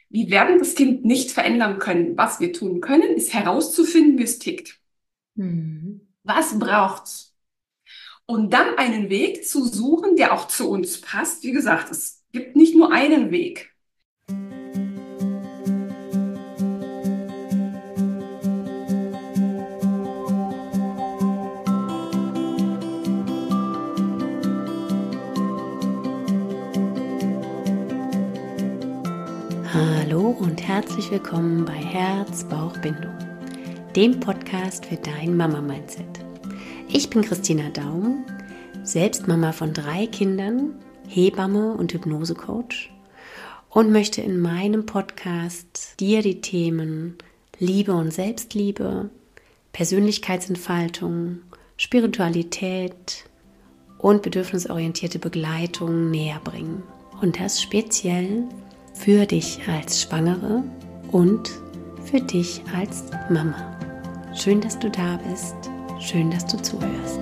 Wir werden das Kind nicht verändern können. Was wir tun können, ist herauszufinden, wie es tickt. Mhm. Was braucht's? Und dann einen Weg zu suchen, der auch zu uns passt. Wie gesagt, es gibt nicht nur einen Weg. Hallo und herzlich willkommen bei Herz-Bauch-Bindung, dem Podcast für dein Mama-Mindset. Ich bin Christina Daum, selbst Mama von 3 Kindern, Hebamme und Hypnosecoach und möchte in meinem Podcast dir die Themen Liebe und Selbstliebe, Persönlichkeitsentfaltung, Spiritualität und bedürfnisorientierte Begleitung näher bringen. Und das speziell für dich als Schwangere und für dich als Mama. Schön, dass du da bist. Schön, dass du zuhörst.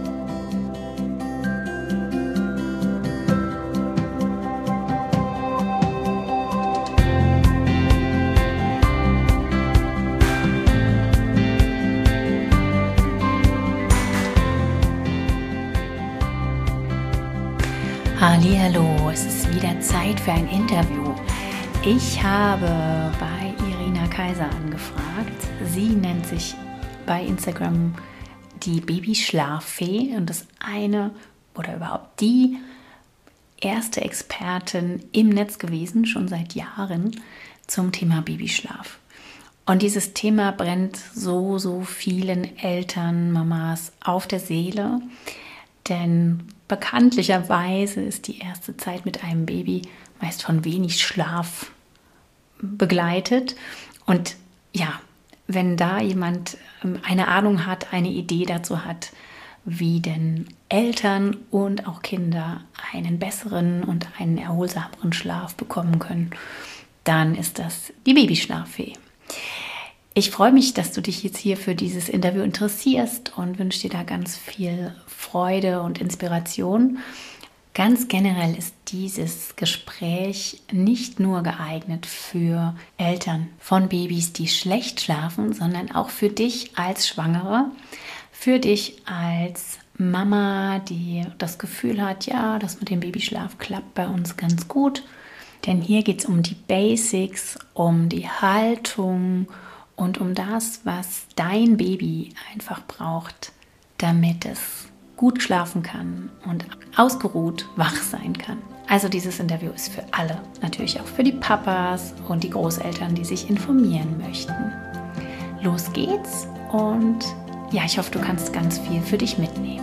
Hallihallo, es ist wieder Zeit für ein Interview. Ich habe bei Irina Kaiser angefragt. Sie nennt sich bei Instagram die Babyschlaffee und ist eine oder überhaupt die erste Expertin im Netz gewesen, schon seit Jahren, zum Thema Babyschlaf. Und dieses Thema brennt so vielen Eltern, Mamas auf der Seele, denn bekanntlicherweise ist die erste Zeit mit einem Baby meist von wenig Schlaf begleitet. Und ja, wenn da jemand eine Ahnung hat, eine Idee dazu hat, wie denn Eltern und auch Kinder einen besseren und einen erholsameren Schlaf bekommen können, dann ist das die Babyschlaffee. Ich freue mich, dass du dich jetzt hier für dieses Interview interessierst und wünsche dir da ganz viel Freude und Inspiration. Ganz generell ist dieses Gespräch nicht nur geeignet für Eltern von Babys, die schlecht schlafen, sondern auch für dich als Schwangere, für dich als Mama, die das Gefühl hat, ja, das mit dem Babyschlaf klappt bei uns ganz gut. Denn hier geht es um die Basics, um die Haltung und um das, was dein Baby einfach braucht, damit es gut schlafen kann und ausgeruht wach sein kann. Also dieses Interview ist für alle, natürlich auch für die Papas und die Großeltern, die sich informieren möchten. Los geht's und ja, ich hoffe, du kannst ganz viel für dich mitnehmen.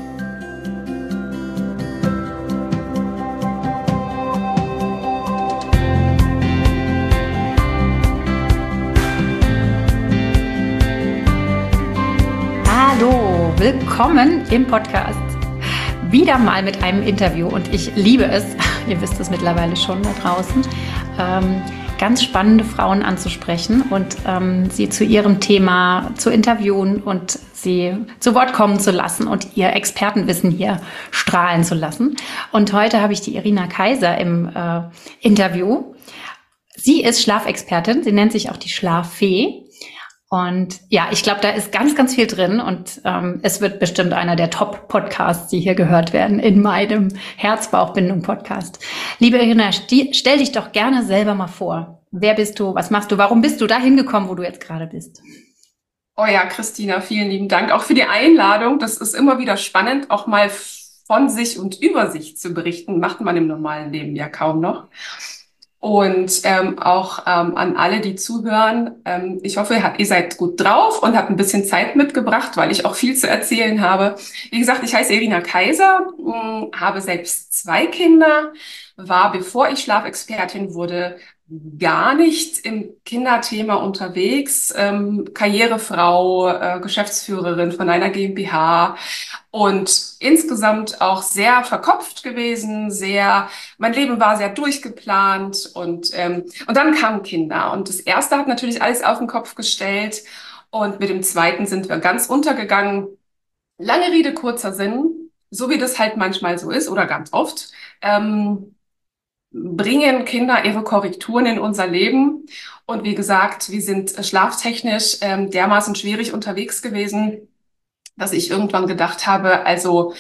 Hallo, willkommen im Podcast. Wieder mal mit einem Interview und ich liebe es, ihr wisst es mittlerweile schon da draußen, ganz spannende Frauen anzusprechen und sie zu ihrem Thema zu interviewen und sie zu Wort kommen zu lassen und ihr Expertenwissen hier strahlen zu lassen. Und heute habe ich die Irina Kaiser im Interview. Sie ist Schlafexpertin, sie nennt sich auch die Schlaffee. Und ja, ich glaube, da ist ganz viel drin und es wird bestimmt einer der Top-Podcasts, die hier gehört werden in meinem Herz-Bauch-Bindung-Podcast. Liebe Irina, stell dich doch gerne selber mal vor. Wer bist du? Was machst du? Warum bist du da hingekommen, wo du jetzt gerade bist? Oh ja, Christina, vielen lieben Dank auch für die Einladung. Das ist immer wieder spannend, auch mal von sich und über sich zu berichten. Macht man im normalen Leben ja kaum noch. Und auch an alle, die zuhören. Ich hoffe, ihr seid gut drauf und habt ein bisschen Zeit mitgebracht, weil ich auch viel zu erzählen habe. Wie gesagt, ich heiße Irina Kaiser, habe selbst 2 Kinder, war, bevor ich Schlafexpertin wurde, gar nicht im Kinderthema unterwegs. Karrierefrau, Geschäftsführerin von einer GmbH und insgesamt auch sehr verkopft gewesen, mein Leben war sehr durchgeplant und dann kamen Kinder. Und das erste hat natürlich alles auf den Kopf gestellt. Und mit dem zweiten sind wir ganz untergegangen. Lange Rede, kurzer Sinn, so wie das halt manchmal so ist oder ganz oft. Bringen Kinder ihre Korrekturen in unser Leben. Und wie gesagt, wir sind schlaftechnisch dermaßen schwierig unterwegs gewesen, dass ich irgendwann gedacht habe, also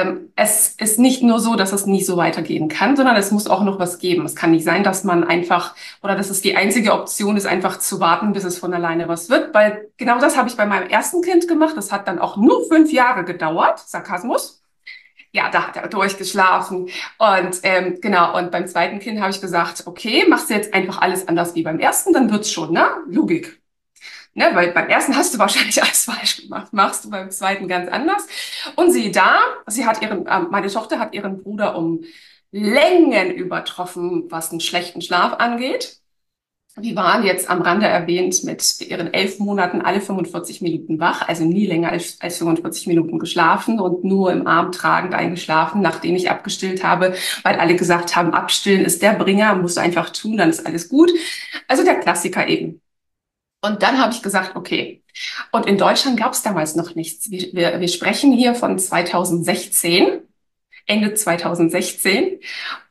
es ist nicht nur so, dass es nie so weitergehen kann, sondern es muss auch noch was geben. Es kann nicht sein, dass man einfach oder dass es die einzige Option ist, einfach zu warten, bis es von alleine was wird, weil genau das habe ich bei meinem ersten Kind gemacht. Das hat dann auch nur 5 Jahre gedauert. Sarkasmus. Ja, da hat er durchgeschlafen. Und genau, und beim zweiten Kind habe ich gesagt, okay, machst du jetzt einfach alles anders wie beim ersten, dann wird's schon, ne? Logik. Ne, weil beim ersten hast du wahrscheinlich alles falsch gemacht, machst du beim zweiten ganz anders. Und siehe da, meine Tochter hat ihren Bruder um Längen übertroffen, was einen schlechten Schlaf angeht. Wir waren jetzt am Rande erwähnt mit ihren 11 Monaten alle 45 Minuten wach, also nie länger als 45 Minuten geschlafen und nur im Arm tragend eingeschlafen, nachdem ich abgestillt habe, weil alle gesagt haben, abstillen ist der Bringer, musst du einfach tun, dann ist alles gut. Also der Klassiker eben. Und dann habe ich gesagt, okay. Und in Deutschland gab es damals noch nichts. Wir sprechen hier von 2016, Ende 2016.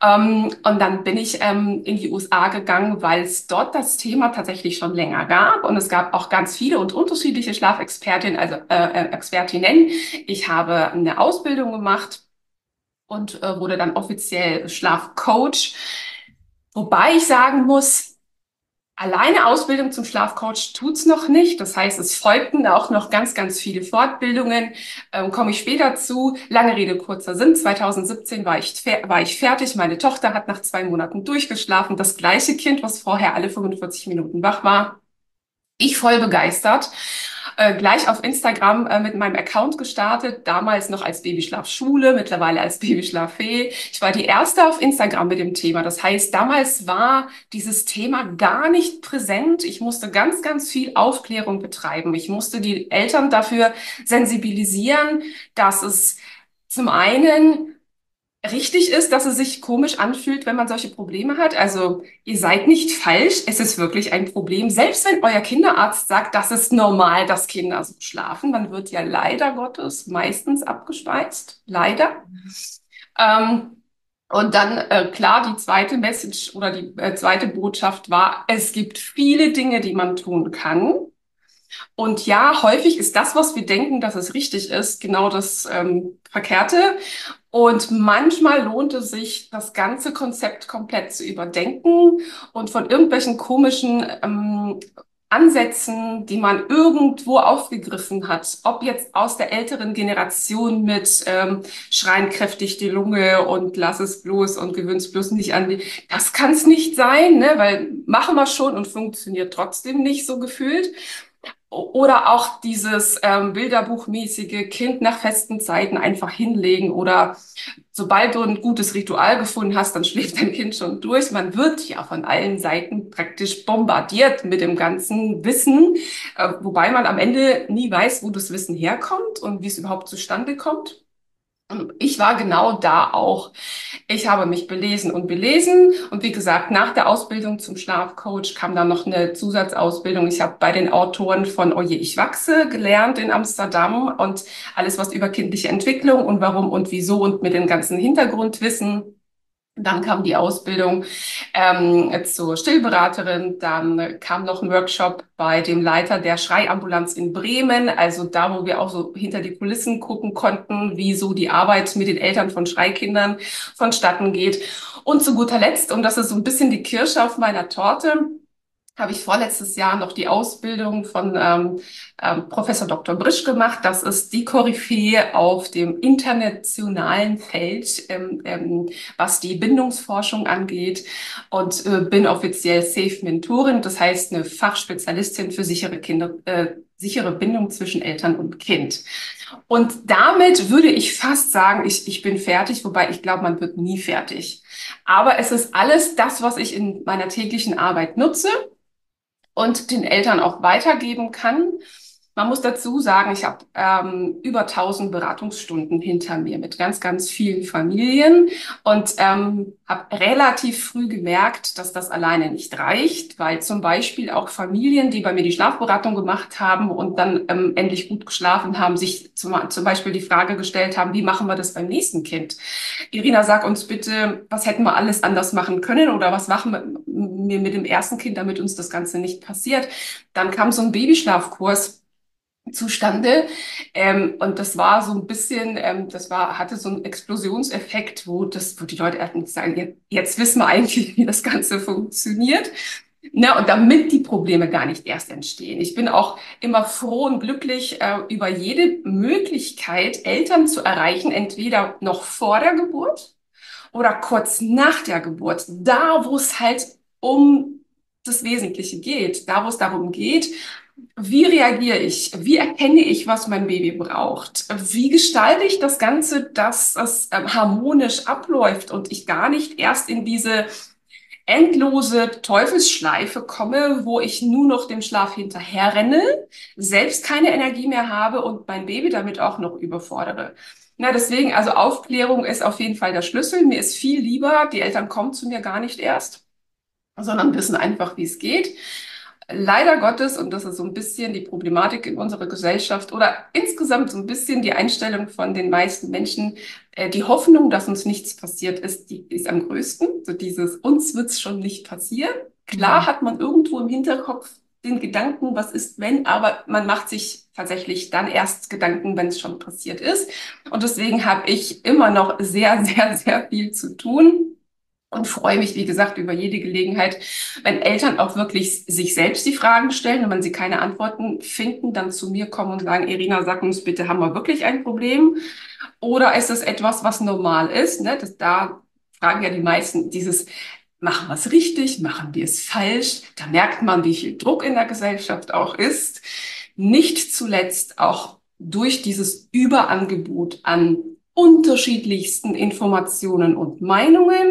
Und dann bin ich in die USA gegangen, weil es dort das Thema tatsächlich schon länger gab. Und es gab auch ganz viele und unterschiedliche Schlafexpertinnen, also Expertinnen. Ich habe eine Ausbildung gemacht und wurde dann offiziell Schlafcoach. Wobei ich sagen muss, alleine Ausbildung zum Schlafcoach tut's noch nicht. Das heißt, es folgten auch noch ganz, ganz viele Fortbildungen. Komme ich später zu. Lange Rede, kurzer Sinn. 2017 war ich fertig. Meine Tochter hat nach 2 Monaten durchgeschlafen. Das gleiche Kind, was vorher alle 45 Minuten wach war. Ich voll begeistert. Gleich auf Instagram mit meinem Account gestartet, damals noch als Babyschlafschule, mittlerweile als Babyschlaffee. Ich war die erste auf Instagram mit dem Thema. Das heißt, damals war dieses Thema gar nicht präsent. Ich musste ganz, ganz viel Aufklärung betreiben. Ich musste die Eltern dafür sensibilisieren, dass es zum einen richtig ist, dass es sich komisch anfühlt, wenn man solche Probleme hat. Also ihr seid nicht falsch, es ist wirklich ein Problem. Selbst wenn euer Kinderarzt sagt, das ist normal, dass Kinder so schlafen, man wird ja leider Gottes meistens abgespeist. Leider. Ähm, und dann, klar, die zweite Message oder die zweite Botschaft war, es gibt viele Dinge, die man tun kann. Und ja, häufig ist das, was wir denken, dass es richtig ist, genau das Verkehrte. Und manchmal lohnt es sich, das ganze Konzept komplett zu überdenken und von irgendwelchen komischen Ansätzen, die man irgendwo aufgegriffen hat, ob jetzt aus der älteren Generation mit schreien kräftig die Lunge und lass es bloß und gewöhn's bloß nicht an die. Das kann es nicht sein, ne? Weil machen wir schon und funktioniert trotzdem nicht so gefühlt. Oder auch dieses Bilderbuchmäßige Kind nach festen Zeiten einfach hinlegen oder sobald du ein gutes Ritual gefunden hast, dann schläft dein Kind schon durch. Man wird ja von allen Seiten praktisch bombardiert mit dem ganzen Wissen, wobei man am Ende nie weiß, wo das Wissen herkommt und wie es überhaupt zustande kommt. Und ich war genau da auch. Ich habe mich belesen und belesen. Und wie gesagt, nach der Ausbildung zum Schlafcoach kam dann noch eine Zusatzausbildung. Ich habe bei den Autoren von Oje, ich wachse gelernt in Amsterdam und alles, was über kindliche Entwicklung und warum und wieso und mit dem ganzen Hintergrundwissen. Dann kam die Ausbildung zur Stillberaterin. Dann kam noch ein Workshop bei dem Leiter der Schreiambulanz in Bremen. Also da, wo wir auch so hinter die Kulissen gucken konnten, wie so die Arbeit mit den Eltern von Schreikindern vonstatten geht. Und zu guter Letzt, und das ist so ein bisschen die Kirsche auf meiner Torte, habe ich vorletztes Jahr noch die Ausbildung von Professor Dr. Brisch gemacht. Das ist die Koryphäe auf dem internationalen Feld, was die Bindungsforschung angeht und bin offiziell Safe Mentorin, das heißt eine Fachspezialistin für sichere Bindung zwischen Eltern und Kind. Und damit würde ich fast sagen, ich bin fertig, wobei ich glaube, man wird nie fertig. Aber es ist alles das, was ich in meiner täglichen Arbeit nutze und den Eltern auch weitergeben kann. Man muss dazu sagen, ich habe über 1000 Beratungsstunden hinter mir mit ganz, ganz vielen Familien und habe relativ früh gemerkt, dass das alleine nicht reicht, weil zum Beispiel auch Familien, die bei mir die Schlafberatung gemacht haben und dann endlich gut geschlafen haben, sich zum Beispiel die Frage gestellt haben, wie machen wir das beim nächsten Kind? Irina, sag uns bitte, was hätten wir alles anders machen können oder was machen wir mit dem ersten Kind, damit uns das Ganze nicht passiert? Dann kam so ein Babyschlafkurs zustande. Und das war so ein bisschen, hatte so einen Explosionseffekt, wo die Leute eigentlich sagen, jetzt wissen wir eigentlich, wie das Ganze funktioniert. Ne, und damit die Probleme gar nicht erst entstehen. Ich bin auch immer froh und glücklich über jede Möglichkeit, Eltern zu erreichen, entweder noch vor der Geburt oder kurz nach der Geburt. Da, wo es halt um das Wesentliche geht, da, wo es darum geht, wie reagiere ich? Wie erkenne ich, was mein Baby braucht? Wie gestalte ich das Ganze, dass es harmonisch abläuft und ich gar nicht erst in diese endlose Teufelsschleife komme, wo ich nur noch dem Schlaf hinterherrenne, selbst keine Energie mehr habe und mein Baby damit auch noch überfordere. Na, deswegen, also Aufklärung ist auf jeden Fall der Schlüssel. Mir ist viel lieber, die Eltern kommen zu mir gar nicht erst, sondern wissen einfach, wie es geht. Leider Gottes, und das ist so ein bisschen die Problematik in unserer Gesellschaft oder insgesamt so ein bisschen die Einstellung von den meisten Menschen, die Hoffnung, dass uns nichts passiert ist, die ist am größten. So dieses, uns wird's schon nicht passieren. Klar Mhm. hat man irgendwo im Hinterkopf den Gedanken, was ist, wenn, aber man macht sich tatsächlich dann erst Gedanken, wenn es schon passiert ist. Und deswegen habe ich immer noch sehr, sehr, sehr viel zu tun. Und freue mich, wie gesagt, über jede Gelegenheit, wenn Eltern auch wirklich sich selbst die Fragen stellen und wenn sie keine Antworten finden, dann zu mir kommen und sagen, Irina, sag uns bitte, haben wir wirklich ein Problem? Oder ist es etwas, was normal ist? Ne? Da fragen ja die meisten dieses, machen wir es richtig? Machen wir es falsch? Da merkt man, wie viel Druck in der Gesellschaft auch ist. Nicht zuletzt auch durch dieses Überangebot an unterschiedlichsten Informationen und Meinungen.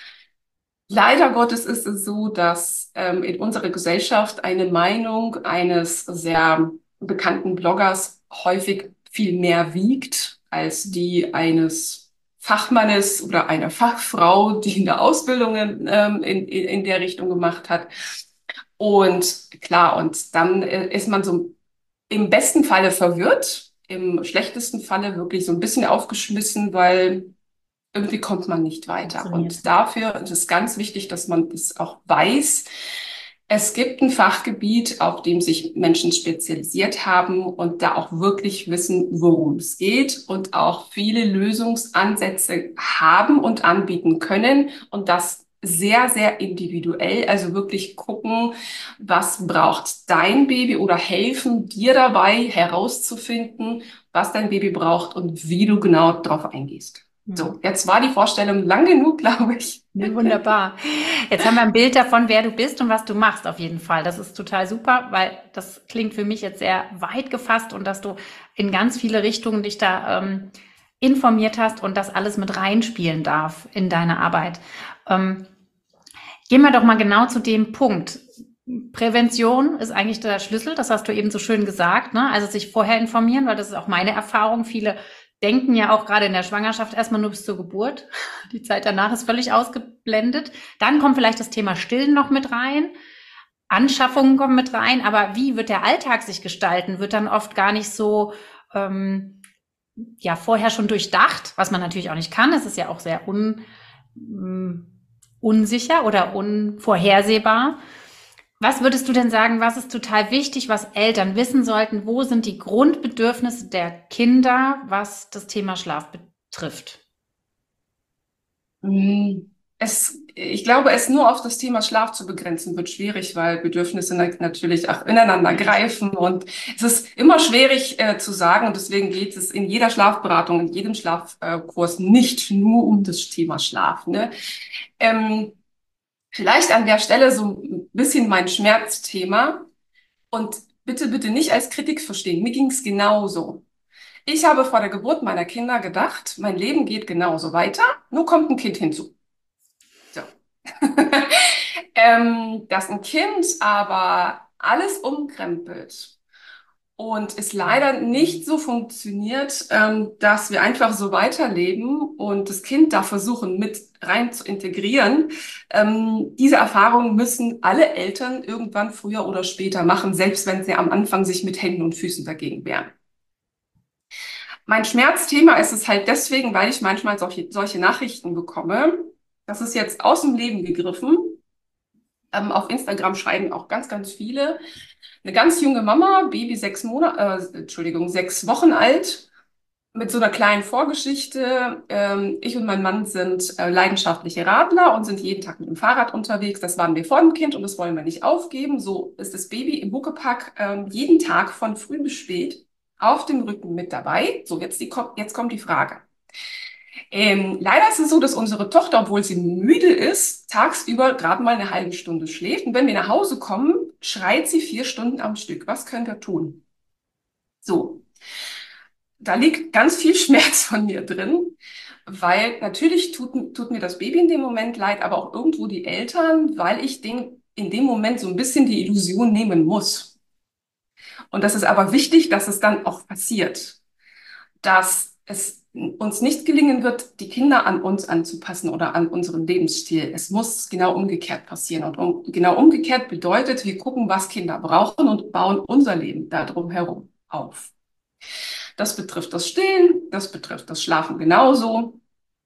Leider Gottes ist es so, dass in unserer Gesellschaft eine Meinung eines sehr bekannten Bloggers häufig viel mehr wiegt als die eines Fachmannes oder einer Fachfrau, die eine Ausbildung in der Richtung gemacht hat. Und klar, und dann ist man so im besten Falle verwirrt, im schlechtesten Falle wirklich so ein bisschen aufgeschmissen, weil irgendwie kommt man nicht weiter. Funktioniert Und nicht. dafür ist es ganz wichtig, dass man das auch weiß. Es gibt ein Fachgebiet, auf dem sich Menschen spezialisiert haben und da auch wirklich wissen, worum es geht und auch viele Lösungsansätze haben und anbieten können und das sehr, sehr individuell, also wirklich gucken, was braucht dein Baby oder helfen dir dabei herauszufinden, was dein Baby braucht und wie du genau darauf eingehst. Mhm. So, jetzt war die Vorstellung lang genug, glaube ich. Ja, wunderbar. Jetzt haben wir ein Bild davon, wer du bist und was du machst, auf jeden Fall. Das ist total super, weil das klingt für mich jetzt sehr weit gefasst und dass du in ganz viele Richtungen dich da informiert hast und das alles mit reinspielen darf in deine Arbeit. Gehen wir doch mal genau zu dem Punkt. Prävention ist eigentlich der Schlüssel, das hast du eben so schön gesagt, ne? Also sich vorher informieren, weil das ist auch meine Erfahrung. Viele denken ja auch gerade in der Schwangerschaft erstmal nur bis zur Geburt. Die Zeit danach ist völlig ausgeblendet. Dann kommt vielleicht das Thema Stillen noch mit rein. Anschaffungen kommen mit rein. Aber wie wird der Alltag sich gestalten, wird dann oft gar nicht so vorher schon durchdacht, was man natürlich auch nicht kann. Es ist ja auch sehr unsicher oder unvorhersehbar. Was würdest du denn sagen, was ist total wichtig, was Eltern wissen sollten? Wo sind die Grundbedürfnisse der Kinder, was das Thema Schlaf betrifft? Ich glaube, es nur auf das Thema Schlaf zu begrenzen, wird schwierig, weil Bedürfnisse natürlich auch ineinander greifen und es ist immer schwierig zu sagen und deswegen geht es in jeder Schlafberatung, in jedem Schlafkurs nicht nur um das Thema Schlaf. Ne? Vielleicht an der Stelle so ein bisschen mein Schmerzthema und bitte, bitte nicht als Kritik verstehen. Mir ging es genauso. Ich habe vor der Geburt meiner Kinder gedacht, mein Leben geht genauso weiter, nur kommt ein Kind hinzu. So. Dass ein Kind aber alles umkrempelt und es leider nicht so funktioniert, dass wir einfach so weiterleben und das Kind da versuchen mit rein zu integrieren. Diese Erfahrungen müssen alle Eltern irgendwann früher oder später machen, selbst wenn sie am Anfang sich mit Händen und Füßen dagegen wehren. Mein Schmerzthema ist es halt deswegen, weil ich manchmal solche Nachrichten bekomme. Das ist jetzt aus dem Leben gegriffen. Auf Instagram schreiben auch ganz, ganz viele. Eine ganz junge Mama, Baby 6 Monate, Entschuldigung, 6 Wochen alt, mit so einer kleinen Vorgeschichte. Ich und mein Mann sind leidenschaftliche Radler und sind jeden Tag mit dem Fahrrad unterwegs. Das waren wir vor dem Kind und das wollen wir nicht aufgeben. So ist das Baby im Huckepack jeden Tag von früh bis spät auf dem Rücken mit dabei. So, jetzt kommt die Frage. Leider ist es so, dass unsere Tochter, obwohl sie müde ist, tagsüber gerade mal eine halbe Stunde schläft. Und wenn wir nach Hause kommen, schreit sie 4 Stunden am Stück. Was können wir tun? So, da liegt ganz viel Schmerz von mir drin, weil natürlich tut mir das Baby in dem Moment leid, aber auch irgendwo die Eltern, weil ich in dem Moment so ein bisschen die Illusion nehmen muss. Und das ist aber wichtig, dass es dann auch passiert, dass es uns nicht gelingen wird, die Kinder an uns anzupassen oder an unseren Lebensstil. Es muss genau umgekehrt passieren. Und genau umgekehrt bedeutet, wir gucken, was Kinder brauchen und bauen unser Leben darum herum auf. Das betrifft das Stillen, das betrifft das Schlafen genauso.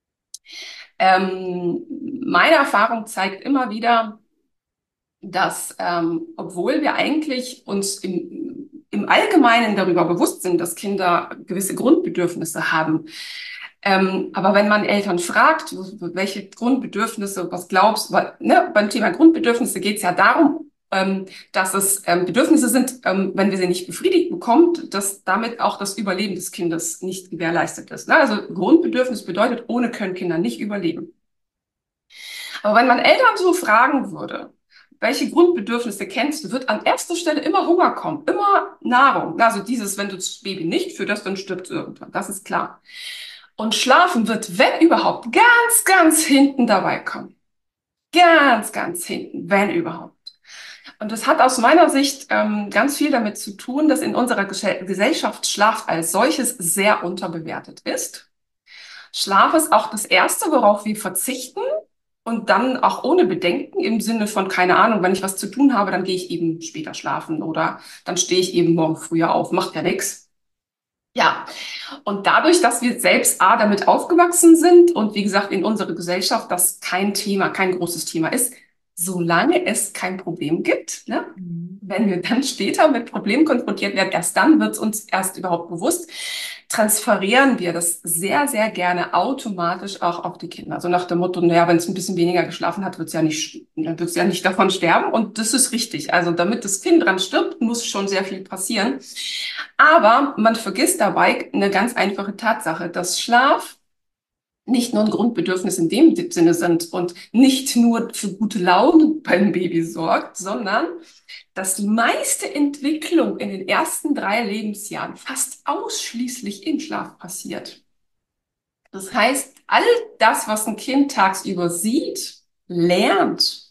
Meine Erfahrung zeigt immer wieder, dass obwohl wir eigentlich uns im Allgemeinen darüber bewusst sind, dass Kinder gewisse Grundbedürfnisse haben, aber wenn man Eltern fragt, welche Grundbedürfnisse, was glaubst du, ne, beim Thema Grundbedürfnisse geht es ja darum, dass es Bedürfnisse sind, wenn wir sie nicht befriedigt bekommen, dass damit auch das Überleben des Kindes nicht gewährleistet ist. Ne? Also Grundbedürfnis bedeutet, ohne können Kinder nicht überleben. Aber wenn man Eltern so fragen würde, welche Grundbedürfnisse kennst du, wird an erster Stelle immer Hunger kommen, immer Nahrung. Also dieses, wenn du das Baby nicht fütterst, dann stirbt es irgendwann. Das ist klar. Und Schlafen wird, wenn überhaupt, ganz, ganz hinten dabei kommen. Ganz, ganz hinten, wenn überhaupt. Und das hat aus meiner Sicht ganz viel damit zu tun, dass in unserer Gesellschaft Schlaf als solches sehr unterbewertet ist. Schlaf ist auch das Erste, worauf wir verzichten und dann auch ohne Bedenken im Sinne von, keine Ahnung, wenn ich was zu tun habe, dann gehe ich eben später schlafen oder dann stehe ich eben morgen früher auf, macht ja nichts. Ja, und dadurch, dass wir selbst damit aufgewachsen sind und wie gesagt in unserer Gesellschaft das kein Thema, kein großes Thema ist, solange es kein Problem gibt, ne? Wenn wir dann später mit Problemen konfrontiert werden, erst dann wird es uns erst überhaupt bewusst, transferieren wir das sehr, sehr gerne automatisch auch auf die Kinder. So nach dem Motto, naja, wenn es ein bisschen weniger geschlafen hat, dann wird's ja nicht davon sterben. Und das ist richtig. Also damit das Kind dran stirbt, muss schon sehr viel passieren. Aber man vergisst dabei eine ganz einfache Tatsache, dass Schlaf nicht nur ein Grundbedürfnis in dem Sinne sind und nicht nur für gute Laune beim Baby sorgt, sondern dass die meiste Entwicklung in den ersten 3 Lebensjahren fast ausschließlich im Schlaf passiert. Das heißt, all das, was ein Kind tagsüber sieht, lernt,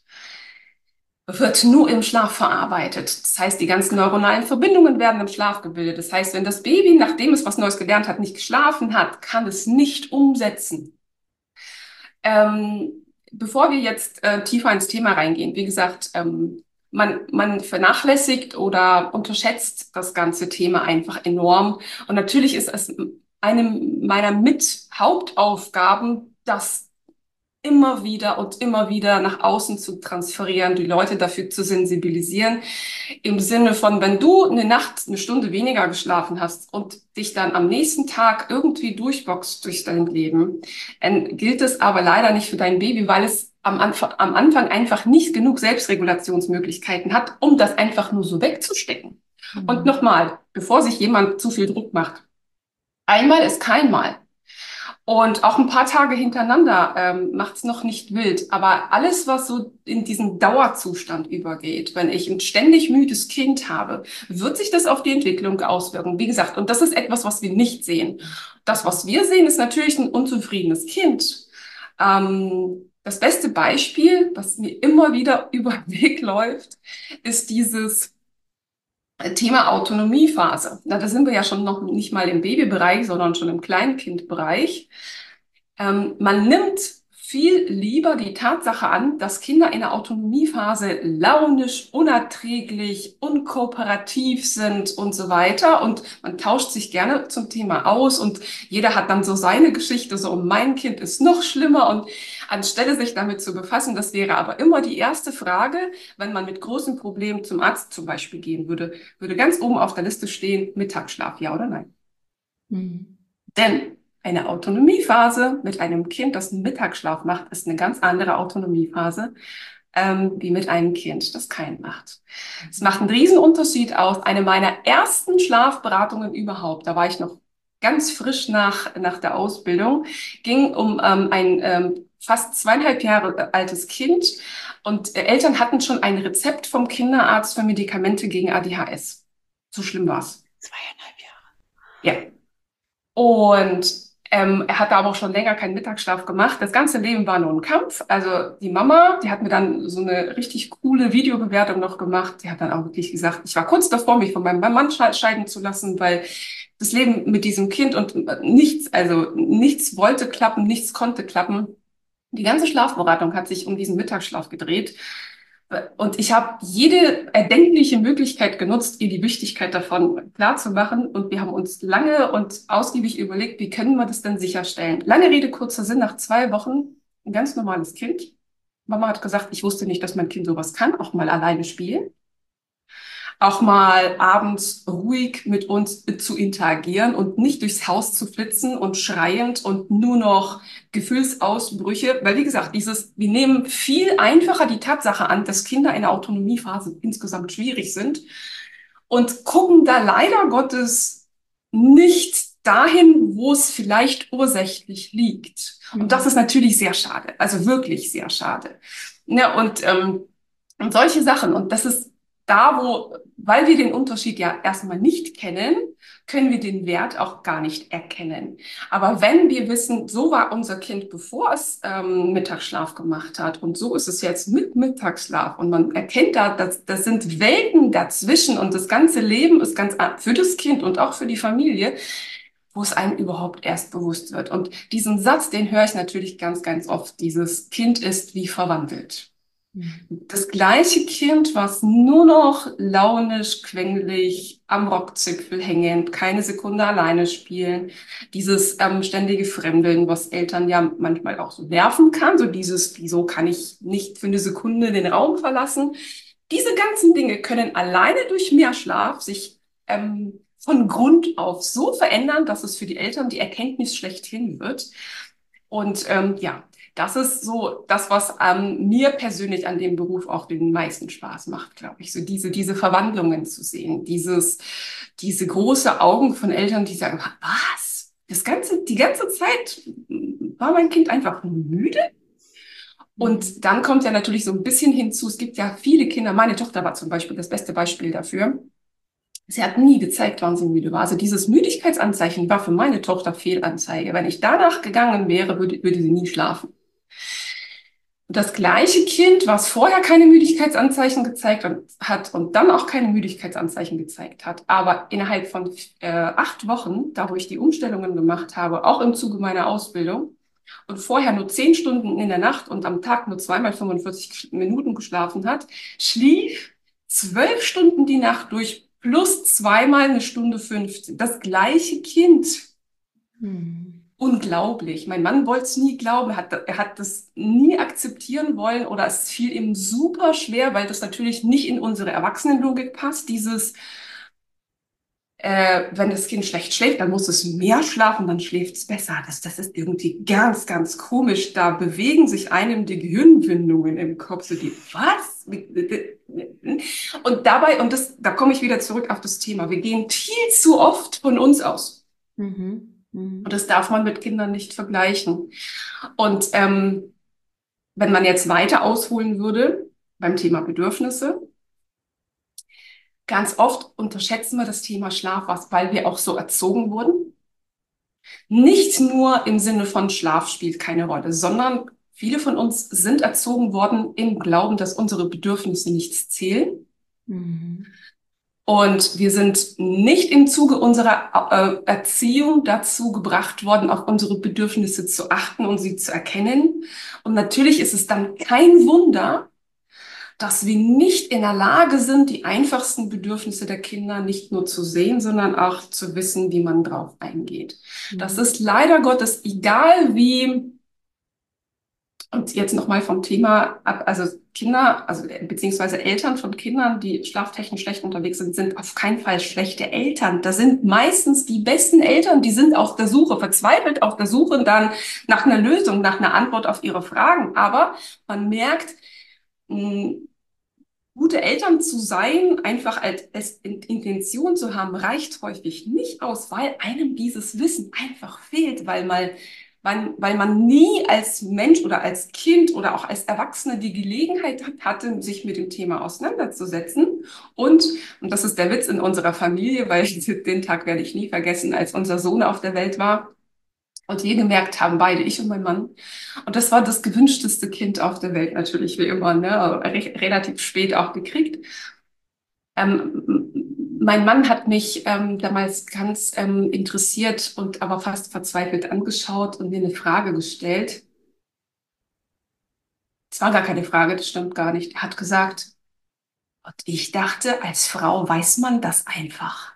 wird nur im Schlaf verarbeitet. Das heißt, die ganzen neuronalen Verbindungen werden im Schlaf gebildet. Das heißt, wenn das Baby, nachdem es was Neues gelernt hat, nicht geschlafen hat, kann es nicht umsetzen. Bevor wir jetzt tiefer ins Thema reingehen, wie gesagt, man vernachlässigt oder unterschätzt das ganze Thema einfach enorm. Und natürlich ist es eine meiner Hauptaufgaben, das immer wieder und immer wieder nach außen zu transferieren, die Leute dafür zu sensibilisieren. Im Sinne von, wenn du eine Nacht 1 Stunde weniger geschlafen hast und dich dann am nächsten Tag irgendwie durchboxt durch dein Leben, dann gilt es aber leider nicht für dein Baby, weil es am Anfang einfach nicht genug Selbstregulationsmöglichkeiten hat, um das einfach nur so wegzustecken. Und nochmal, bevor sich jemand zu viel Druck macht, einmal ist kein Mal. Und auch ein paar Tage hintereinander macht's noch nicht wild. Aber alles, was so in diesen Dauerzustand übergeht, wenn ich ein ständig müdes Kind habe, wird sich das auf die Entwicklung auswirken. Wie gesagt, und das ist etwas, was wir nicht sehen. Das, was wir sehen, ist natürlich ein unzufriedenes Kind. Das beste Beispiel, was mir immer wieder über den Weg läuft, ist dieses: Thema Autonomiephase. Na, da sind wir ja schon noch nicht mal im Babybereich, sondern schon im Kleinkindbereich. Man nimmt viel lieber die Tatsache an, dass Kinder in der Autonomiephase launisch, unerträglich, unkooperativ sind und so weiter. Und man tauscht sich gerne zum Thema aus und jeder hat dann so seine Geschichte, so mein Kind ist noch schlimmer. Und anstelle sich damit zu befassen, das wäre aber immer die erste Frage, wenn man mit großen Problemen zum Arzt zum Beispiel gehen würde, würde ganz oben auf der Liste stehen, Mittagsschlaf, ja oder nein? Mhm. Denn eine Autonomiephase mit einem Kind, das einen Mittagsschlaf macht, ist eine ganz andere Autonomiephase, wie mit einem Kind, das keinen macht. Es macht einen Riesenunterschied aus. Eine meiner ersten Schlafberatungen überhaupt, da war ich noch ganz frisch nach der Ausbildung, ging um ein fast 2,5 Jahre altes Kind und Eltern hatten schon ein Rezept vom Kinderarzt für Medikamente gegen ADHS. So schlimm war's. 2,5 Jahre. Ja. Und er hat da aber auch schon länger keinen Mittagsschlaf gemacht. Das ganze Leben war nur ein Kampf. Also die Mama, die hat mir dann so eine richtig coole Videobewertung noch gemacht. Die hat dann auch wirklich gesagt, ich war kurz davor, mich von meinem Mann scheiden zu lassen, weil das Leben mit diesem Kind und nichts, also nichts wollte klappen, nichts konnte klappen. Die ganze Schlafberatung hat sich um diesen Mittagsschlaf gedreht. Und ich habe jede erdenkliche Möglichkeit genutzt, ihr die Wichtigkeit davon klarzumachen. Und wir haben uns lange und ausgiebig überlegt, wie können wir das denn sicherstellen? Lange Rede, kurzer Sinn, nach 2 Wochen ein ganz normales Kind. Mama hat gesagt, ich wusste nicht, dass mein Kind sowas kann, auch mal alleine spielen, auch mal abends ruhig mit uns zu interagieren und nicht durchs Haus zu flitzen und schreiend und nur noch Gefühlsausbrüche. Weil, wie gesagt, wir nehmen viel einfacher die Tatsache an, dass Kinder in der Autonomiephase insgesamt schwierig sind und gucken da leider Gottes nicht dahin, wo es vielleicht ursächlich liegt. Und das ist natürlich sehr schade, also wirklich sehr schade. Ja, und solche Sachen. Und das ist da, weil wir den Unterschied ja erstmal nicht kennen, können wir den Wert auch gar nicht erkennen. Aber wenn wir wissen, so war unser Kind, bevor es Mittagsschlaf gemacht hat und so ist es jetzt mit Mittagsschlaf und man erkennt da, das sind Welten dazwischen und das ganze Leben ist ganz für das Kind und auch für die Familie, wo es einem überhaupt erst bewusst wird. Und diesen Satz, den höre ich natürlich ganz, ganz oft. Dieses Kind ist wie verwandelt. Das gleiche Kind, was nur noch launisch, quengelig, am Rockzipfel hängend, keine Sekunde alleine spielen, dieses ständige Fremdeln, was Eltern ja manchmal auch so nerven kann, so dieses, wieso kann ich nicht für eine Sekunde den Raum verlassen? Diese ganzen Dinge können alleine durch Mehrschlaf sich von Grund auf so verändern, dass es für die Eltern die Erkenntnis schlechthin wird. Und ja, das ist so das, was mir persönlich an dem Beruf auch den meisten Spaß macht, glaube ich. So diese Verwandlungen zu sehen, diese große Augen von Eltern, die sagen, was? Die ganze Zeit war mein Kind einfach nur müde? Und dann kommt ja natürlich so ein bisschen hinzu, es gibt ja viele Kinder, meine Tochter war zum Beispiel das beste Beispiel dafür. Sie hat nie gezeigt, wann sie müde war. Also dieses Müdigkeitsanzeichen war für meine Tochter Fehlanzeige. Wenn ich danach gegangen wäre, würde sie nie schlafen. Und das gleiche Kind, was vorher keine Müdigkeitsanzeichen gezeigt hat und dann auch keine Müdigkeitsanzeichen gezeigt hat, aber innerhalb von 8 Wochen, da wo ich die Umstellungen gemacht habe, auch im Zuge meiner Ausbildung, und vorher nur 10 Stunden in der Nacht und am Tag nur zweimal 45 Minuten geschlafen hat, schlief 12 Stunden die Nacht durch plus zweimal 1 Stunde 15. Das gleiche Kind. Unglaublich. Mein Mann wollte es nie glauben. Er hat das nie akzeptieren wollen oder es fiel ihm super schwer, weil das natürlich nicht in unsere Erwachsenenlogik passt. Wenn das Kind schlecht schläft, dann muss es mehr schlafen, dann schläft es besser. Das ist irgendwie ganz, ganz komisch. Da bewegen sich einem die Gehirnwindungen im Kopf. So was? Und da komme ich wieder zurück auf das Thema. Wir gehen viel zu oft von uns aus. Und das darf man mit Kindern nicht vergleichen. Und wenn man jetzt weiter ausholen würde beim Thema Bedürfnisse, ganz oft unterschätzen wir das Thema Schlaf, weil wir auch so erzogen wurden. Nicht nur im Sinne von Schlaf spielt keine Rolle, sondern viele von uns sind erzogen worden im Glauben, dass unsere Bedürfnisse nichts zählen. Und wir sind nicht im Zuge unserer Erziehung dazu gebracht worden, auf unsere Bedürfnisse zu achten und sie zu erkennen. Und natürlich ist es dann kein Wunder, dass wir nicht in der Lage sind, die einfachsten Bedürfnisse der Kinder nicht nur zu sehen, sondern auch zu wissen, wie man drauf eingeht. Das ist leider Gottes, egal wie, und jetzt nochmal vom Thema ab, also Kinder, also beziehungsweise Eltern von Kindern, die schlaftechnisch schlecht unterwegs sind, sind auf keinen Fall schlechte Eltern. Das sind meistens die besten Eltern, die sind auf der Suche, verzweifelt auf der Suche dann nach einer Lösung, nach einer Antwort auf ihre Fragen. Aber man merkt, gute Eltern zu sein, einfach als Intention zu haben, reicht häufig nicht aus, weil einem dieses Wissen einfach fehlt, weil man nie als Mensch oder als Kind oder auch als Erwachsene die Gelegenheit hatte, sich mit dem Thema auseinanderzusetzen. Und das ist der Witz in unserer Familie, weil den Tag werde ich nie vergessen, als unser Sohn auf der Welt war. Und wir gemerkt haben, beide, ich und mein Mann. Und das war das gewünschteste Kind auf der Welt natürlich, wie immer, ne? Relativ spät auch gekriegt. Mein Mann hat mich damals ganz interessiert und aber fast verzweifelt angeschaut und mir eine Frage gestellt. Es war gar keine Frage, das stimmt gar nicht. Er hat gesagt, und ich dachte, als Frau weiß man das einfach.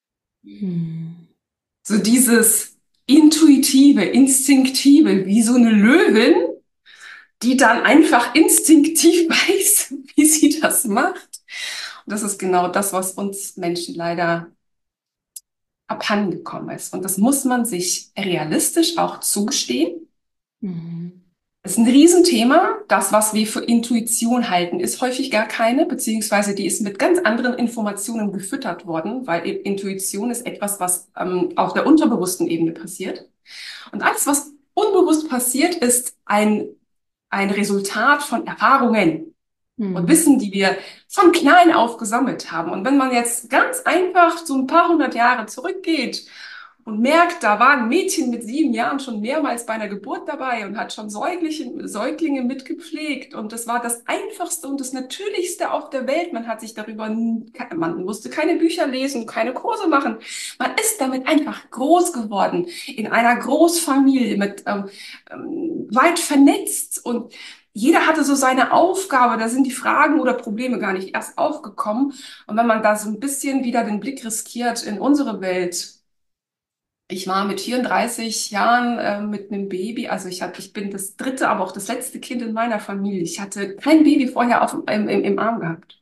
So dieses intuitive, instinktive, wie so eine Löwin, die dann einfach instinktiv weiß, wie sie das macht. Und das ist genau das, was uns Menschen leider abhandengekommen ist. Und das muss man sich realistisch auch zugestehen. Das ist ein Riesenthema. Das, was wir für Intuition halten, ist häufig gar keine, beziehungsweise die ist mit ganz anderen Informationen gefüttert worden, weil Intuition ist etwas, was auf der unterbewussten Ebene passiert. Und alles, was unbewusst passiert, ist ein Resultat von Erfahrungen und Wissen, die wir von klein auf gesammelt haben. Und wenn man jetzt ganz einfach so ein paar hundert Jahre zurückgeht und merkt, da war ein Mädchen mit 7 Jahren schon mehrmals bei einer Geburt dabei und hat schon Säuglinge mitgepflegt. Und das war das Einfachste und das Natürlichste auf der Welt. Man hat sich man musste keine Bücher lesen, keine Kurse machen. Man ist damit einfach groß geworden in einer Großfamilie mit weit vernetzt und jeder hatte so seine Aufgabe, da sind die Fragen oder Probleme gar nicht erst aufgekommen. Und wenn man da so ein bisschen wieder den Blick riskiert in unsere Welt, ich war mit 34 Jahren mit einem Baby, also ich bin das dritte, aber auch das letzte Kind in meiner Familie. Ich hatte kein Baby vorher im Arm gehabt.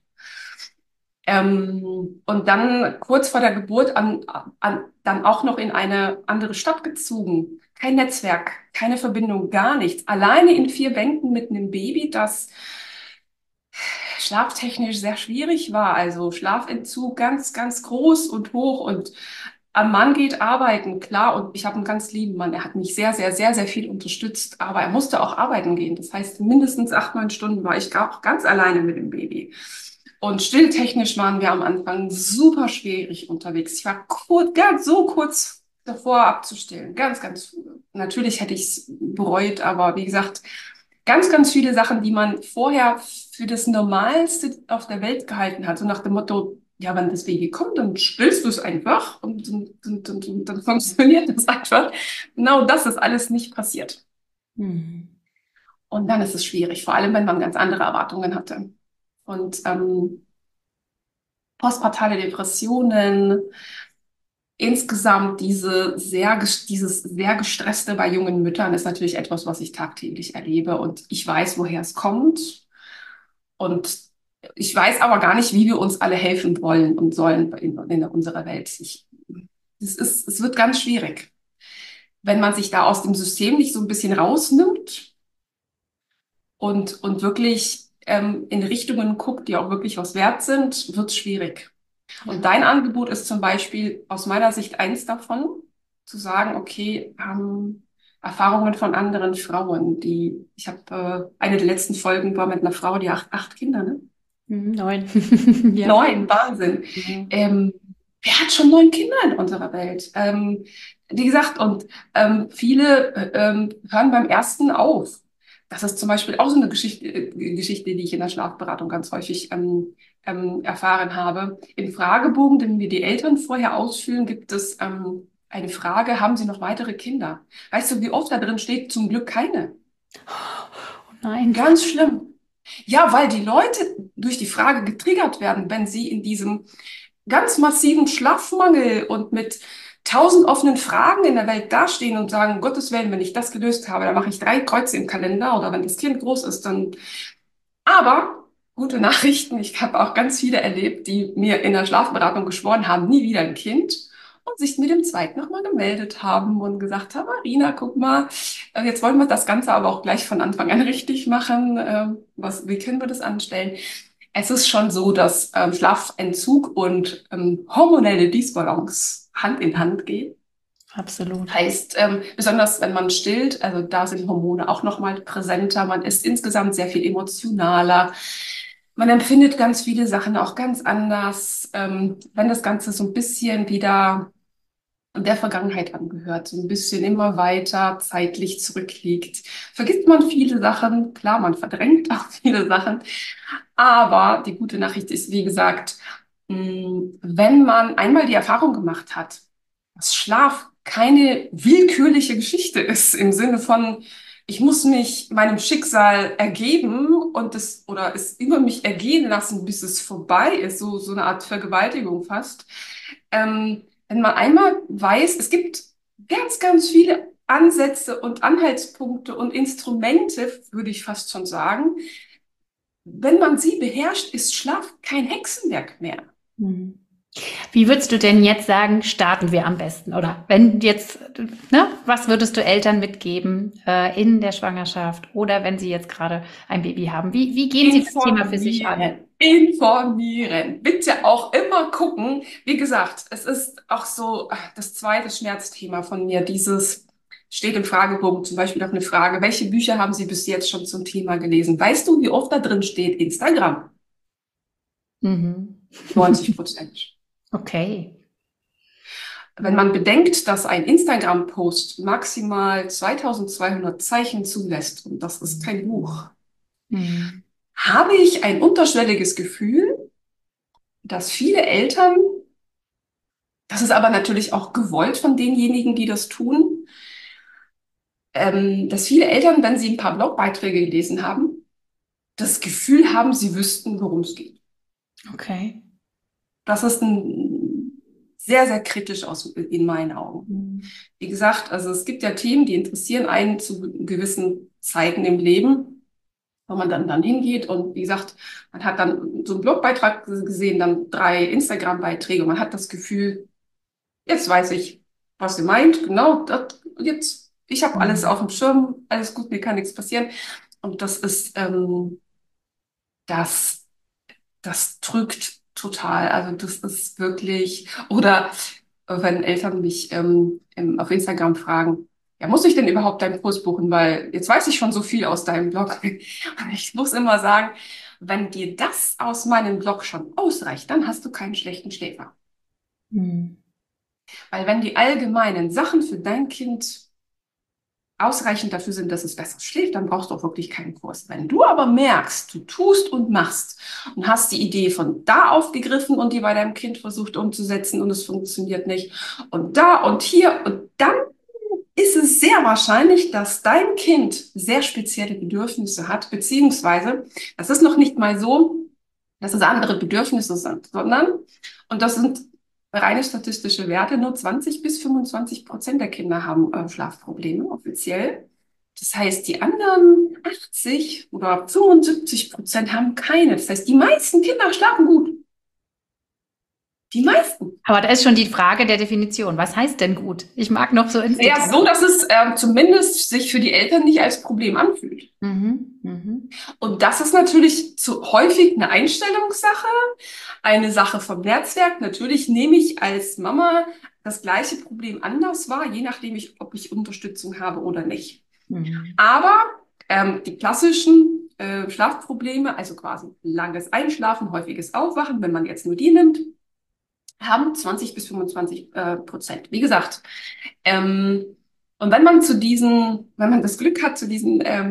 Und dann kurz vor der Geburt dann auch noch in eine andere Stadt gezogen. Kein Netzwerk, keine Verbindung, gar nichts. Alleine in 4 Wänden mit einem Baby, das schlaftechnisch sehr schwierig war. Also Schlafentzug ganz, ganz groß und hoch und ein Mann geht arbeiten, klar, und ich habe einen ganz lieben Mann. Er hat mich sehr, sehr, sehr, sehr viel unterstützt, aber er musste auch arbeiten gehen. Das heißt, mindestens 8, 9 Stunden war ich auch ganz alleine mit dem Baby. Und stilltechnisch waren wir am Anfang super schwierig unterwegs. Ich war so kurz davor abzustillen. Ganz, ganz früh. Natürlich hätte ich es bereut, aber wie gesagt, ganz, ganz viele Sachen, die man vorher für das Normalste auf der Welt gehalten hat. So nach dem Motto, ja, wenn das Baby kommt, dann stillst du es einfach und dann funktioniert das einfach. Genau das ist alles nicht passiert. Und dann ist es schwierig, vor allem wenn man ganz andere Erwartungen hatte. Und postpartale Depressionen, insgesamt dieses sehr gestresste bei jungen Müttern ist natürlich etwas, was ich tagtäglich erlebe. Und ich weiß, woher es kommt. Und ich weiß aber gar nicht, wie wir uns alle helfen wollen und sollen in unserer Welt. Es wird ganz schwierig, wenn man sich da aus dem System nicht so ein bisschen rausnimmt und wirklich in Richtungen guckt, die auch wirklich was wert sind, wird es schwierig. Und dein Angebot ist zum Beispiel aus meiner Sicht eins davon, zu sagen, okay, Erfahrungen von anderen Frauen, ich habe eine der letzten Folgen war mit einer Frau, die 8 Kinder, ne? 9. Ja. 9, Wahnsinn. Wer hat schon 9 Kinder in unserer Welt? Wie gesagt, und viele hören beim ersten auf. das ist zum Beispiel auch so eine Geschichte, die ich in der Schlafberatung ganz häufig erfahren habe. Im Fragebogen, den wir die Eltern vorher ausfüllen, gibt es eine Frage, haben Sie noch weitere Kinder? Weißt du, wie oft da drin steht, zum Glück keine? Oh nein. Ganz schlimm. Ja, weil die Leute durch die Frage getriggert werden, wenn sie in diesem ganz massiven Schlafmangel und mit 1000 offenen Fragen in der Welt dastehen und sagen, um Gottes Willen, wenn ich das gelöst habe, dann mache ich 3 Kreuze im Kalender oder wenn das Kind groß ist, dann. Aber gute Nachrichten, ich habe auch ganz viele erlebt, die mir in der Schlafberatung geschworen haben, nie wieder ein Kind und sich mit dem zweiten nochmal gemeldet haben und gesagt haben, Marina, guck mal, jetzt wollen wir das Ganze aber auch gleich von Anfang an richtig machen. Wie können wir das anstellen? Es ist schon so, dass Schlafentzug und hormonelle Disbalance Hand in Hand gehen. Absolut. Heißt, besonders wenn man stillt, also da sind Hormone auch nochmal präsenter, man ist insgesamt sehr viel emotionaler, man empfindet ganz viele Sachen auch ganz anders, wenn das Ganze so ein bisschen wieder der Vergangenheit angehört, so ein bisschen immer weiter zeitlich zurückliegt, vergisst man viele Sachen, klar, man verdrängt auch viele Sachen, aber die gute Nachricht ist, wie gesagt, wenn man einmal die Erfahrung gemacht hat, dass Schlaf keine willkürliche Geschichte ist im Sinne von, ich muss mich meinem Schicksal ergeben und oder es über mich ergehen lassen, bis es vorbei ist, so eine Art Vergewaltigung fast. Wenn man einmal weiß, es gibt ganz, ganz viele Ansätze und Anhaltspunkte und Instrumente, würde ich fast schon sagen, wenn man sie beherrscht, ist Schlaf kein Hexenwerk mehr. Mhm. Wie würdest du denn jetzt sagen, starten wir am besten? Oder wenn jetzt, ne, was würdest du Eltern mitgeben in der Schwangerschaft oder wenn sie jetzt gerade ein Baby haben? Wie gehen sie das Thema für sich an? Informieren. Bitte auch immer gucken. Wie gesagt, es ist auch so das zweite Schmerzthema von mir. Dieses steht im Fragebogen zum Beispiel noch eine Frage. Welche Bücher haben Sie bis jetzt schon zum Thema gelesen? Weißt du, wie oft da drin steht Instagram? Mhm. 90%. Okay. Wenn man bedenkt, dass ein Instagram-Post maximal 2200 Zeichen zulässt, und das ist kein Buch, Mhm. habe ich ein unterschwelliges Gefühl, dass viele Eltern, das ist aber natürlich auch gewollt von denjenigen, die das tun, dass viele Eltern, wenn sie ein paar Blogbeiträge gelesen haben, das Gefühl haben, sie wüssten, worum es geht. Okay. Das ist sehr, sehr kritisch in meinen Augen. Mhm. Wie gesagt, also es gibt ja Themen, die interessieren einen zu gewissen Zeiten im Leben, wo man dann hingeht und wie gesagt, man hat dann so einen Blogbeitrag gesehen, dann 3 Instagram-Beiträge und man hat das Gefühl, jetzt weiß ich, was sie meint, genau, jetzt, ich habe alles Mhm. auf dem Schirm, alles gut, mir kann nichts passieren. Und das, das drückt total. Also das ist wirklich, oder wenn Eltern mich auf Instagram fragen, ja, muss ich denn überhaupt deinen Kurs buchen? Weil jetzt weiß ich schon so viel aus deinem Blog. Und ich muss immer sagen, wenn dir das aus meinem Blog schon ausreicht, dann hast du keinen schlechten Schläfer. Mhm. Weil wenn die allgemeinen Sachen für dein Kind ausreichend dafür sind, dass es besser schläft, dann brauchst du auch wirklich keinen Kurs. Wenn du aber merkst, du tust und machst und hast die Idee von da aufgegriffen und die bei deinem Kind versucht umzusetzen und es funktioniert nicht und da und hier und dann ist es sehr wahrscheinlich, dass dein Kind sehr spezielle Bedürfnisse hat, beziehungsweise das ist noch nicht mal so, dass es andere Bedürfnisse sind, sondern, und das sind reine statistische Werte, nur 20 bis 25% der Kinder haben Schlafprobleme offiziell. Das heißt, die anderen 80 oder 75% haben keine. Das heißt, die meisten Kinder schlafen gut. Die meisten. Aber da ist schon die Frage der Definition. Was heißt denn gut? Ich mag noch so ins Ja, Detail. so, dass es zumindest sich für die Eltern nicht als Problem anfühlt. Mhm. Mhm. Und das ist natürlich häufig eine Einstellungssache, eine Sache vom Netzwerk. Natürlich nehme ich als Mama das gleiche Problem anders wahr, je nachdem, ob ich Unterstützung habe oder nicht. Mhm. Aber die klassischen Schlafprobleme, also quasi langes Einschlafen, häufiges Aufwachen, wenn man jetzt nur die nimmt, haben 20 bis 25%. Wie gesagt, und wenn man wenn man das Glück hat, zu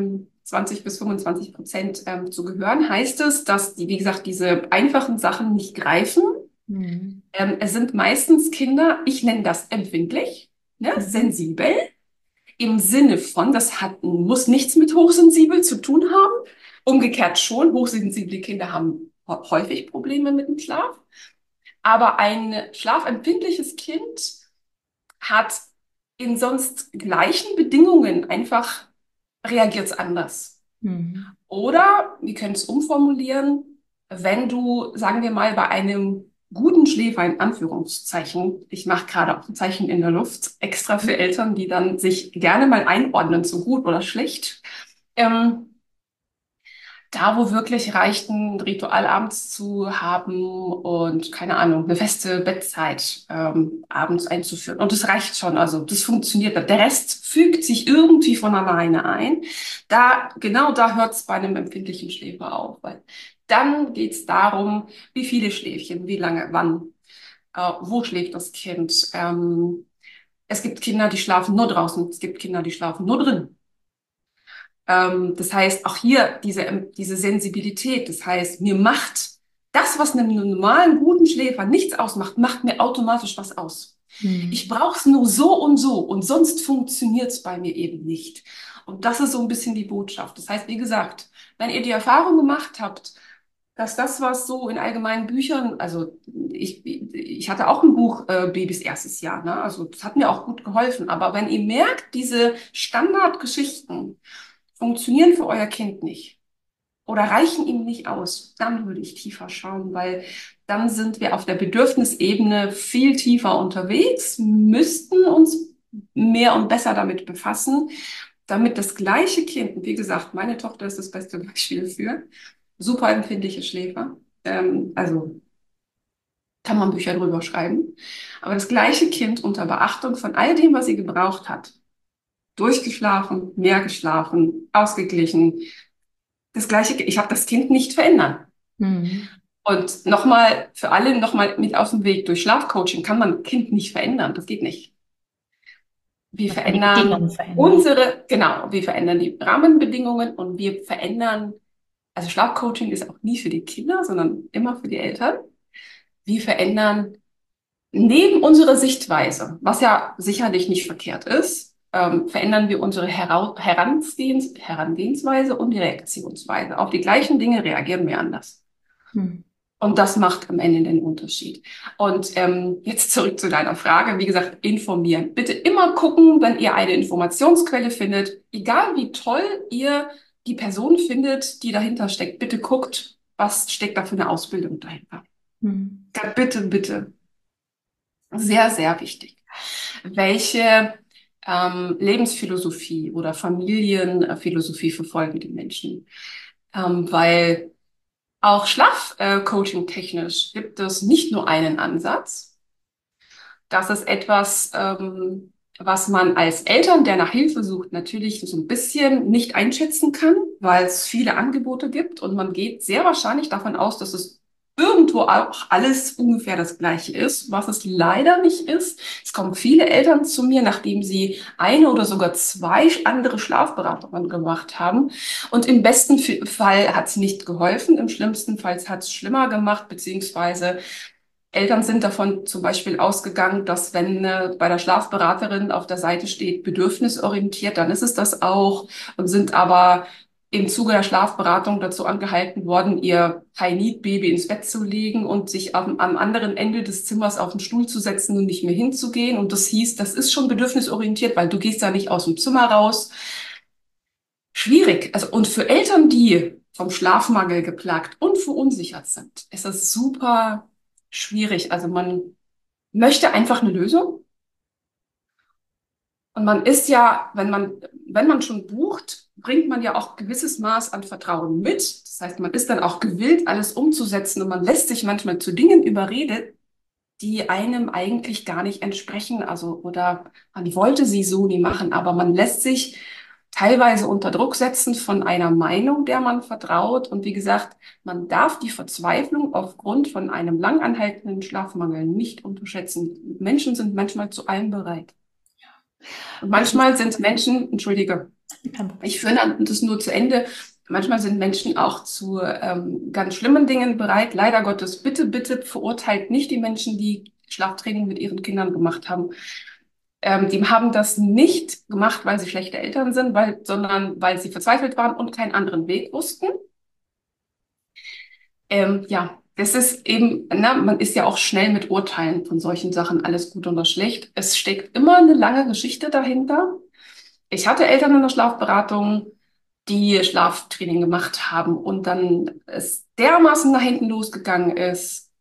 20 bis 25% zu gehören, heißt es, dass die, wie gesagt, diese einfachen Sachen nicht greifen. Mhm. Es sind meistens Kinder, ich nenne das empfindlich, ne, Mhm. sensibel, im Sinne von, muss nichts mit hochsensibel zu tun haben. Umgekehrt schon, hochsensible Kinder haben häufig Probleme mit dem Schlaf. Aber ein schlafempfindliches Kind hat in sonst gleichen Bedingungen einfach reagiert es anders. Mhm. Oder wir können es umformulieren, wenn du, sagen wir mal, bei einem guten Schläfer in Anführungszeichen, ich mache gerade auch ein Zeichen in der Luft, extra für Eltern, die dann sich gerne mal einordnen, so gut oder schlecht. Ähm, Da, wo wirklich reicht, ein Ritual abends zu haben und keine Ahnung, eine feste Bettzeit abends einzuführen. Und das reicht schon, also das funktioniert. Der Rest fügt sich irgendwie von alleine ein. Genau da hört es bei einem empfindlichen Schläfer auf, weil dann geht es darum, wie viele Schläfchen, wie lange, wann, wo schläft das Kind. Es gibt Kinder, die schlafen nur draußen, es gibt Kinder, die schlafen nur drin. Das heißt, auch hier diese Sensibilität. Das heißt, mir macht das, was einem normalen, guten Schläfer nichts ausmacht, macht mir automatisch was aus. Ich Mhm. brauche es nur so und sonst funktioniert es bei mir eben nicht. Und das ist so ein bisschen die Botschaft. Das heißt, wie gesagt, wenn ihr die Erfahrung gemacht habt, dass das, was so in allgemeinen Büchern, also ich hatte auch ein Buch, Babys erstes Jahr, ne? Also das hat mir auch gut geholfen. Aber wenn ihr merkt, diese Standardgeschichten, funktionieren für euer Kind nicht oder reichen ihm nicht aus, dann würde ich tiefer schauen, weil dann sind wir auf der Bedürfnisebene viel tiefer unterwegs, müssten uns mehr und besser damit befassen, damit das gleiche Kind, und wie gesagt, meine Tochter ist das beste Beispiel für, super empfindliche Schläfer, also kann man Bücher drüber schreiben, aber das gleiche Kind unter Beachtung von all dem, was sie gebraucht hat, durchgeschlafen, mehr geschlafen, ausgeglichen, das Gleiche, ich habe das Kind nicht verändern. Mhm. Und nochmal, für alle nochmal mit auf den Weg, durch Schlafcoaching kann man ein Kind nicht verändern. Das geht nicht. Wir Man kann die Bedingungen verändern verändern. wir verändern die Rahmenbedingungen und wir verändern, also Schlafcoaching ist auch nie für die Kinder, sondern immer für die Eltern. Wir verändern neben unserer Sichtweise, was ja sicherlich nicht verkehrt ist, verändern wir unsere Herangehensweise und die Reaktionsweise. Auf die gleichen Dinge reagieren wir anders. Mhm. Und das macht am Ende den Unterschied. Und jetzt zurück zu deiner Frage. Wie gesagt, informieren. Bitte immer gucken, wenn ihr eine Informationsquelle findet, egal wie toll ihr die Person findet, die dahinter steckt. Bitte guckt, was steckt da für eine Ausbildung dahinter. Mhm. Ja, bitte, bitte. Sehr, sehr wichtig. Welche Lebensphilosophie oder Familienphilosophie verfolgen die Menschen? Weil auch Schlafcoaching technisch gibt es nicht nur einen Ansatz. Das ist etwas, was man als Eltern, der nach Hilfe sucht, natürlich so ein bisschen nicht einschätzen kann, weil es viele Angebote gibt und man geht sehr wahrscheinlich davon aus, dass es irgendwo auch alles ungefähr das Gleiche ist, was es leider nicht ist. Es kommen viele Eltern zu mir, nachdem sie eine oder sogar zwei andere Schlafberatungen gemacht haben. Und im besten Fall hat es nicht geholfen, im schlimmsten Fall hat es schlimmer gemacht, beziehungsweise Eltern sind davon zum Beispiel ausgegangen, dass wenn bei der Schlafberaterin auf der Seite steht, bedürfnisorientiert, dann ist es das auch und sind aber im Zuge der Schlafberatung dazu angehalten worden, ihr High-Need-Baby ins Bett zu legen und sich am anderen Ende des Zimmers auf den Stuhl zu setzen und nicht mehr hinzugehen. Und das hieß, das ist schon bedürfnisorientiert, weil du gehst da nicht aus dem Zimmer raus. Schwierig. Also, und für Eltern, die vom Schlafmangel geplagt und verunsichert sind, ist das super schwierig. Also man möchte einfach eine Lösung. Und man ist ja, wenn man schon bucht, bringt man ja auch gewisses Maß an Vertrauen mit. Das heißt, man ist dann auch gewillt, alles umzusetzen und man lässt sich manchmal zu Dingen überredet, die einem eigentlich gar nicht entsprechen. Also, oder man wollte sie so nie machen, aber man lässt sich teilweise unter Druck setzen von einer Meinung, der man vertraut. Und wie gesagt, man darf die Verzweiflung aufgrund von einem lang anhaltenden Schlafmangel nicht unterschätzen. Menschen sind manchmal zu allem bereit. Und Das ist, manchmal sind Menschen, entschuldige, Kein Problem. Ich führe dann das nur zu Ende. Manchmal sind Menschen auch zu ganz schlimmen Dingen bereit. Leider Gottes, bitte, bitte verurteilt nicht die Menschen, die Schlaftraining mit ihren Kindern gemacht haben. Die haben das nicht gemacht, weil sie schlechte Eltern sind, sondern weil sie verzweifelt waren und keinen anderen Weg wussten. Ja, das ist eben, na, man ist ja auch schnell mit Urteilen von solchen Sachen, alles gut oder schlecht. Es steckt immer eine lange Geschichte dahinter. Ich hatte Eltern in der Schlafberatung, die Schlaftraining gemacht haben und dann es dermaßen nach hinten losgegangen ist.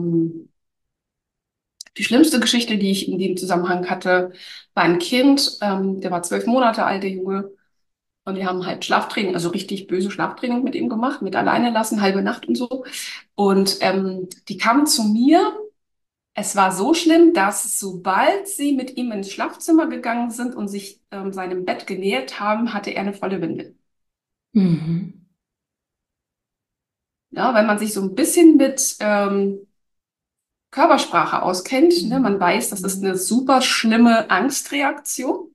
Die schlimmste Geschichte, die ich in dem Zusammenhang hatte, war ein Kind, der war 12 Monate alt, der Junge. Und wir haben halt Schlaftraining, also richtig böse Schlaftraining mit ihm gemacht, mit alleine lassen, halbe Nacht und so. Und die kamen zu mir. Es war so schlimm, dass sobald sie mit ihm ins Schlafzimmer gegangen sind und sich seinem Bett genähert haben, hatte er eine volle Windel. Mhm. Ja, wenn man sich so ein bisschen mit Körpersprache auskennt, ne, man weiß, das ist Mhm. eine super schlimme Angstreaktion.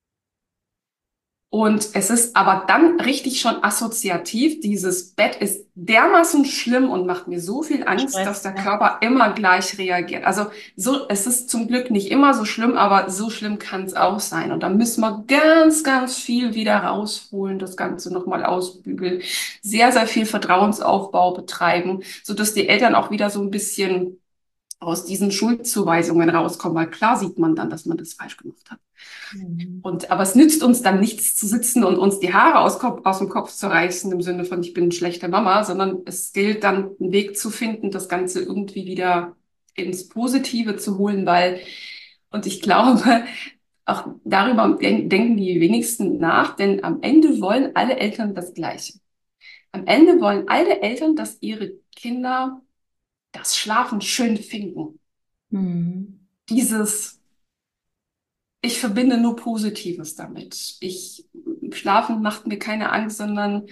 Und es ist aber dann richtig schon assoziativ. Dieses Bett ist dermaßen schlimm und macht mir so viel Angst, dass Stress, der ja. Körper immer gleich reagiert. Also so, es ist zum Glück nicht immer so schlimm, aber so schlimm kann es auch sein. Und da müssen wir ganz, ganz viel wieder rausholen, das Ganze nochmal ausbügeln, sehr, sehr viel Vertrauensaufbau betreiben, sodass die Eltern auch wieder so ein bisschen aus diesen Schuldzuweisungen rauskommen, weil klar sieht man dann, dass man das falsch gemacht hat. Mhm. Aber es nützt uns dann nichts zu sitzen und uns die Haare aus dem Kopf zu reißen im Sinne von, ich bin eine schlechte Mama, sondern es gilt dann, einen Weg zu finden, das Ganze irgendwie wieder ins Positive zu holen, und ich glaube, auch darüber denken die wenigsten nach, denn am Ende wollen alle Eltern das Gleiche. Am Ende wollen alle Eltern, dass ihre Kinder das Schlafen schön finden. Mhm. Dieses Ich verbinde nur Positives damit. Schlafen macht mir keine Angst, sondern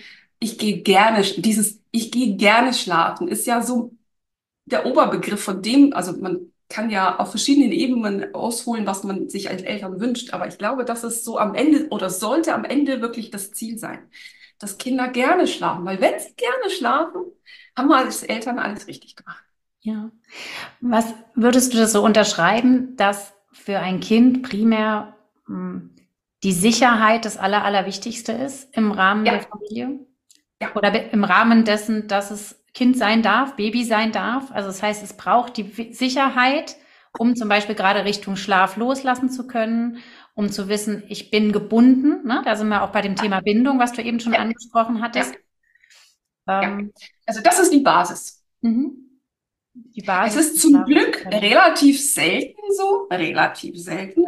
ich gehe gerne schlafen ist ja so der Oberbegriff von dem, also man kann ja auf verschiedenen Ebenen ausholen, was man sich als Eltern wünscht, aber ich glaube, dass es so am Ende oder sollte am Ende wirklich das Ziel sein, dass Kinder gerne schlafen, weil wenn sie gerne schlafen, haben wir als Eltern alles richtig gemacht. Ja. Was würdest du das so unterschreiben, dass für ein Kind primär die Sicherheit das Allerwichtigste ist im Rahmen der Ja, Familie? ja, Oder im Rahmen dessen, dass es Kind sein darf, Baby sein darf? Also das heißt, es braucht die Sicherheit, um zum Beispiel gerade Richtung Schlaf loslassen zu können, um zu wissen, ich bin gebunden. Ne? Da sind wir auch bei dem Thema Bindung, was du eben schon ja, angesprochen ja, hattest. ja. Ähm, Also das ist die Basis. mhm. Die Es Basis, ist um zum schlafen zu Glück können. relativ selten so, relativ selten.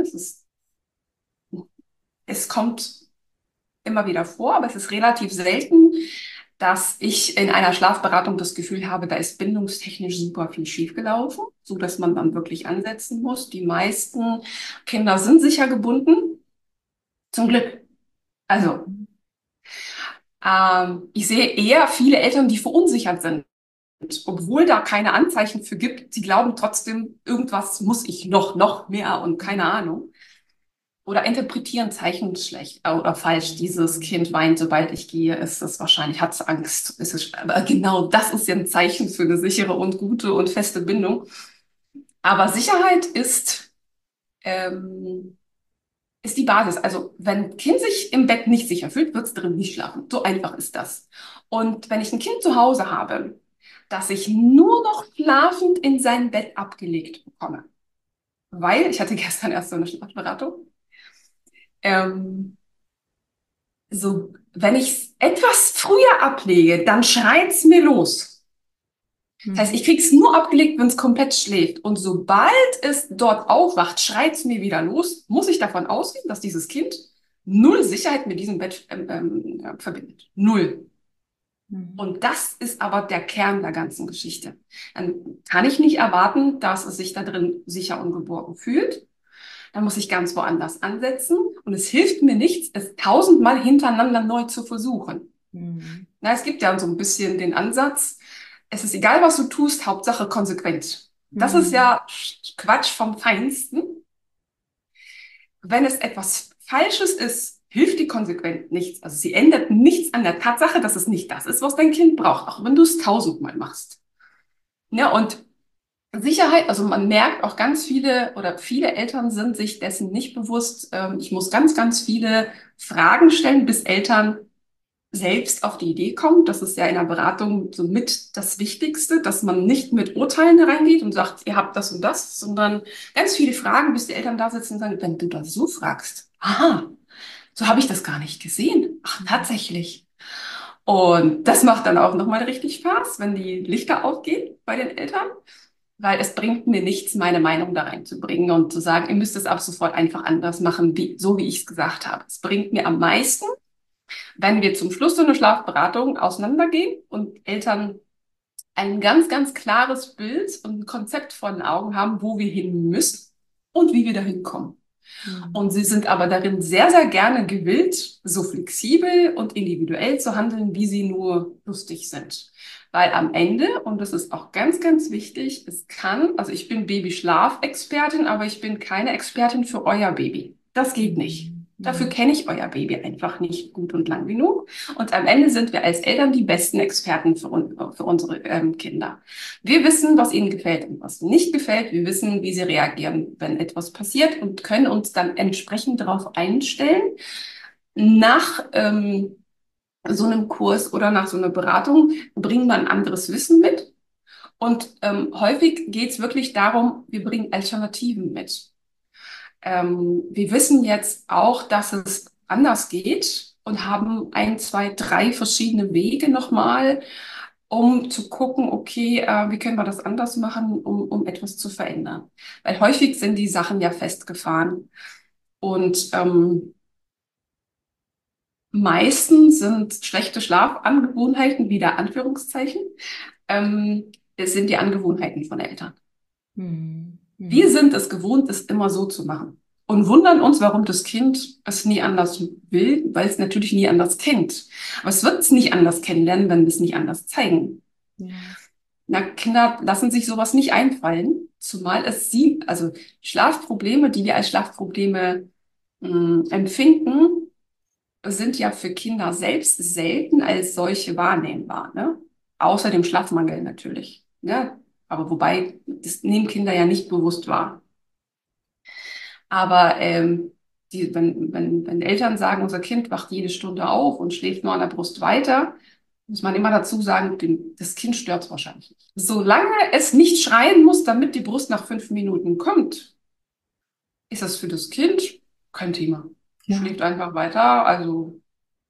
Es kommt immer wieder vor, aber es ist relativ selten, dass ich in einer Schlafberatung das Gefühl habe, da ist bindungstechnisch super viel schiefgelaufen, so dass man dann wirklich ansetzen muss. Die meisten Kinder sind sicher gebunden, zum Glück. Also, ich sehe eher viele Eltern, die verunsichert sind. Obwohl da keine Anzeichen für gibt, sie glauben trotzdem, irgendwas muss ich noch mehr und keine Ahnung. Oder interpretieren Zeichen schlecht oder falsch. Dieses Kind weint, sobald ich gehe, ist es wahrscheinlich, hat es Angst. Aber genau das ist ja ein Zeichen für eine sichere und gute und feste Bindung. Aber Sicherheit ähm, ist die Basis. Also wenn ein Kind sich im Bett nicht sicher fühlt, wird es drin nicht schlafen. So einfach ist das. Und wenn ich ein Kind zu Hause habe, das ich nur noch schlafend in sein Bett abgelegt bekomme, weil ich hatte gestern erst so eine Schlafberatung, ähm, so, wenn ich es etwas früher ablege, dann schreit's mir los. Das heißt, Mhm. ich krieg's nur abgelegt, wenn es komplett schläft. Und sobald es dort aufwacht, schreit's mir wieder los. Muss ich davon ausgehen, dass dieses Kind null Sicherheit mit diesem Bett verbindet. Null. Mhm. Und das ist aber der Kern der ganzen Geschichte. Dann kann ich nicht erwarten, dass es sich da drin sicher und geborgen fühlt. Dann muss ich ganz woanders ansetzen. Und es hilft mir nichts, es tausendmal hintereinander neu zu versuchen. Mhm. Na, es gibt ja so ein bisschen den Ansatz, es ist egal, was du tust, Hauptsache konsequent. Das ist Mhm. ja Quatsch vom Feinsten. Wenn es etwas Falsches ist, hilft die konsequent nichts. Also sie ändert nichts an der Tatsache, dass es nicht das ist, was dein Kind braucht, auch wenn du es tausendmal machst. Ja, und Sicherheit, also man merkt auch ganz viele oder viele Eltern sind sich dessen nicht bewusst. Ich muss ganz, ganz viele Fragen stellen, bis Eltern selbst auf die Idee kommen. Das ist ja in der Beratung so mit das Wichtigste, dass man nicht mit Urteilen reingeht und sagt, ihr habt das und das, sondern ganz viele Fragen, bis die Eltern da sitzen und sagen, wenn du das so fragst, aha, so habe ich das gar nicht gesehen. Ach, tatsächlich. Und das macht dann auch nochmal richtig Spaß, wenn die Lichter aufgehen bei den Eltern, weil es bringt mir nichts, meine Meinung da reinzubringen und zu sagen, ihr müsst es ab sofort einfach anders machen, so wie ich es gesagt habe. Es bringt mir am meisten, wenn wir zum Schluss so eine Schlafberatung auseinandergehen und Eltern ein ganz, ganz klares Bild und ein Konzept vor den Augen haben, wo wir hin müssen und wie wir dahin kommen. Und sie sind aber darin sehr, sehr gerne gewillt, so flexibel und individuell zu handeln, wie sie nur lustig sind. Weil am Ende, und das ist auch ganz, ganz wichtig, also ich bin Babyschlafexpertin, aber ich bin keine Expertin für euer Baby. Das geht nicht. Dafür kenne ich euer Baby einfach nicht gut und lang genug. Und am Ende sind wir als Eltern die besten Experten für unsere Kinder. Wir wissen, was ihnen gefällt und was nicht gefällt. Wir wissen, wie sie reagieren, wenn etwas passiert und können uns dann entsprechend darauf einstellen. Nach so einem Kurs oder nach so einer Beratung bringen wir ein anderes Wissen mit. Und häufig geht es wirklich darum, wir bringen Alternativen mit. Wir wissen jetzt auch, dass es anders geht und haben ein, zwei, drei verschiedene Wege nochmal, um zu gucken, okay, wie können wir das anders machen, um etwas zu verändern. Weil häufig sind die Sachen ja festgefahren. Und meistens sind schlechte Schlafangewohnheiten, wieder Anführungszeichen, es sind die Angewohnheiten von Eltern. Wir sind es gewohnt, es immer so zu machen und wundern uns, warum das Kind es nie anders will, weil es natürlich nie anders kennt. Aber es wird es nicht anders kennenlernen, wenn wir es nicht anders zeigen. Ja. Na, Kinder lassen sich sowas nicht einfallen, zumal also Schlafprobleme, die wir als Schlafprobleme empfinden, sind ja für Kinder selbst selten als solche wahrnehmbar, ne? Außer dem Schlafmangel natürlich, ne? Aber wobei, das nehmen Kinder ja nicht bewusst wahr. Aber wenn Eltern sagen, unser Kind wacht jede Stunde auf und schläft nur an der Brust weiter, muss man immer dazu sagen, das Kind stört es wahrscheinlich nicht. Solange es nicht schreien muss, damit die Brust nach 5 Minuten kommt, ist das für das Kind kein Thema. Ja. Schläft einfach weiter. Also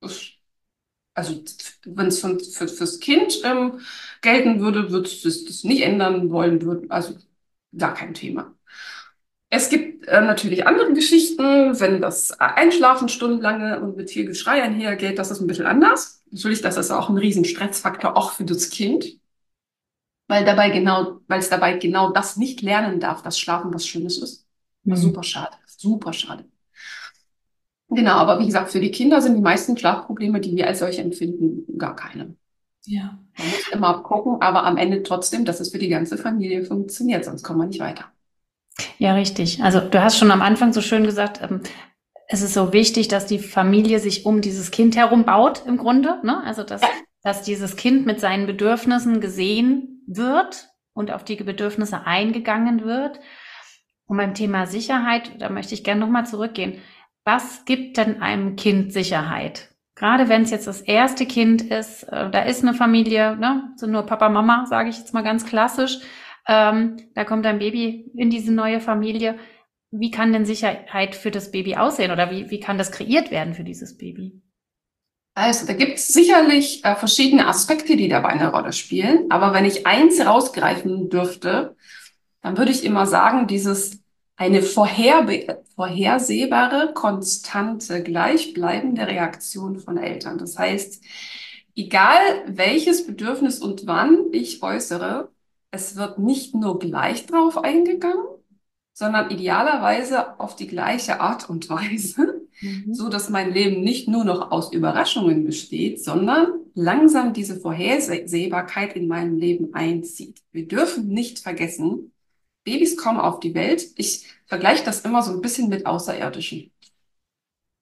wenn es fürs Kind gelten würde, würde es das nicht ändern wollen, also gar kein Thema. Es gibt natürlich andere Geschichten, wenn das Einschlafen stundenlange und mit viel Geschrei einhergeht, das ist ein bisschen anders. Natürlich, das ist auch ein riesen Stressfaktor, auch für das Kind, weil es dabei genau das nicht lernen darf, dass Schlafen was Schönes ist. Super schade, super schade. Genau, aber wie gesagt, für die Kinder sind die meisten Schlafprobleme, die wir als solche empfinden, gar keine. Ja. Man muss immer gucken, aber am Ende trotzdem, dass es für die ganze Familie funktioniert, sonst kommen wir nicht weiter. Ja, richtig. Also du hast schon am Anfang so schön gesagt, es ist so wichtig, dass die Familie sich um dieses Kind herum baut, im Grunde, ne? Also dass dieses Kind mit seinen Bedürfnissen gesehen wird und auf die Bedürfnisse eingegangen wird. Und beim Thema Sicherheit, da möchte ich gerne nochmal zurückgehen. Was gibt denn einem Kind Sicherheit? Gerade wenn es jetzt das erste Kind ist, da ist eine Familie, ne, sind nur Papa, Mama, sage ich jetzt mal ganz klassisch. Da kommt ein Baby in diese neue Familie. Wie kann denn Sicherheit für das Baby aussehen oder wie kann das kreiert werden für dieses Baby? Also da gibt es sicherlich verschiedene Aspekte, die dabei eine Rolle spielen. Aber wenn ich eins rausgreifen dürfte, dann würde ich immer sagen, eine vorhersehbare, konstante, gleichbleibende Reaktion von Eltern. Das heißt, egal welches Bedürfnis und wann ich äußere, es wird nicht nur gleich drauf eingegangen, sondern idealerweise auf die gleiche Art und Weise, so dass mein Leben nicht nur noch aus Überraschungen besteht, sondern langsam diese Vorhersehbarkeit in meinem Leben einzieht. Wir dürfen nicht vergessen, Babys kommen auf die Welt. Ich vergleiche das immer so ein bisschen mit Außerirdischen.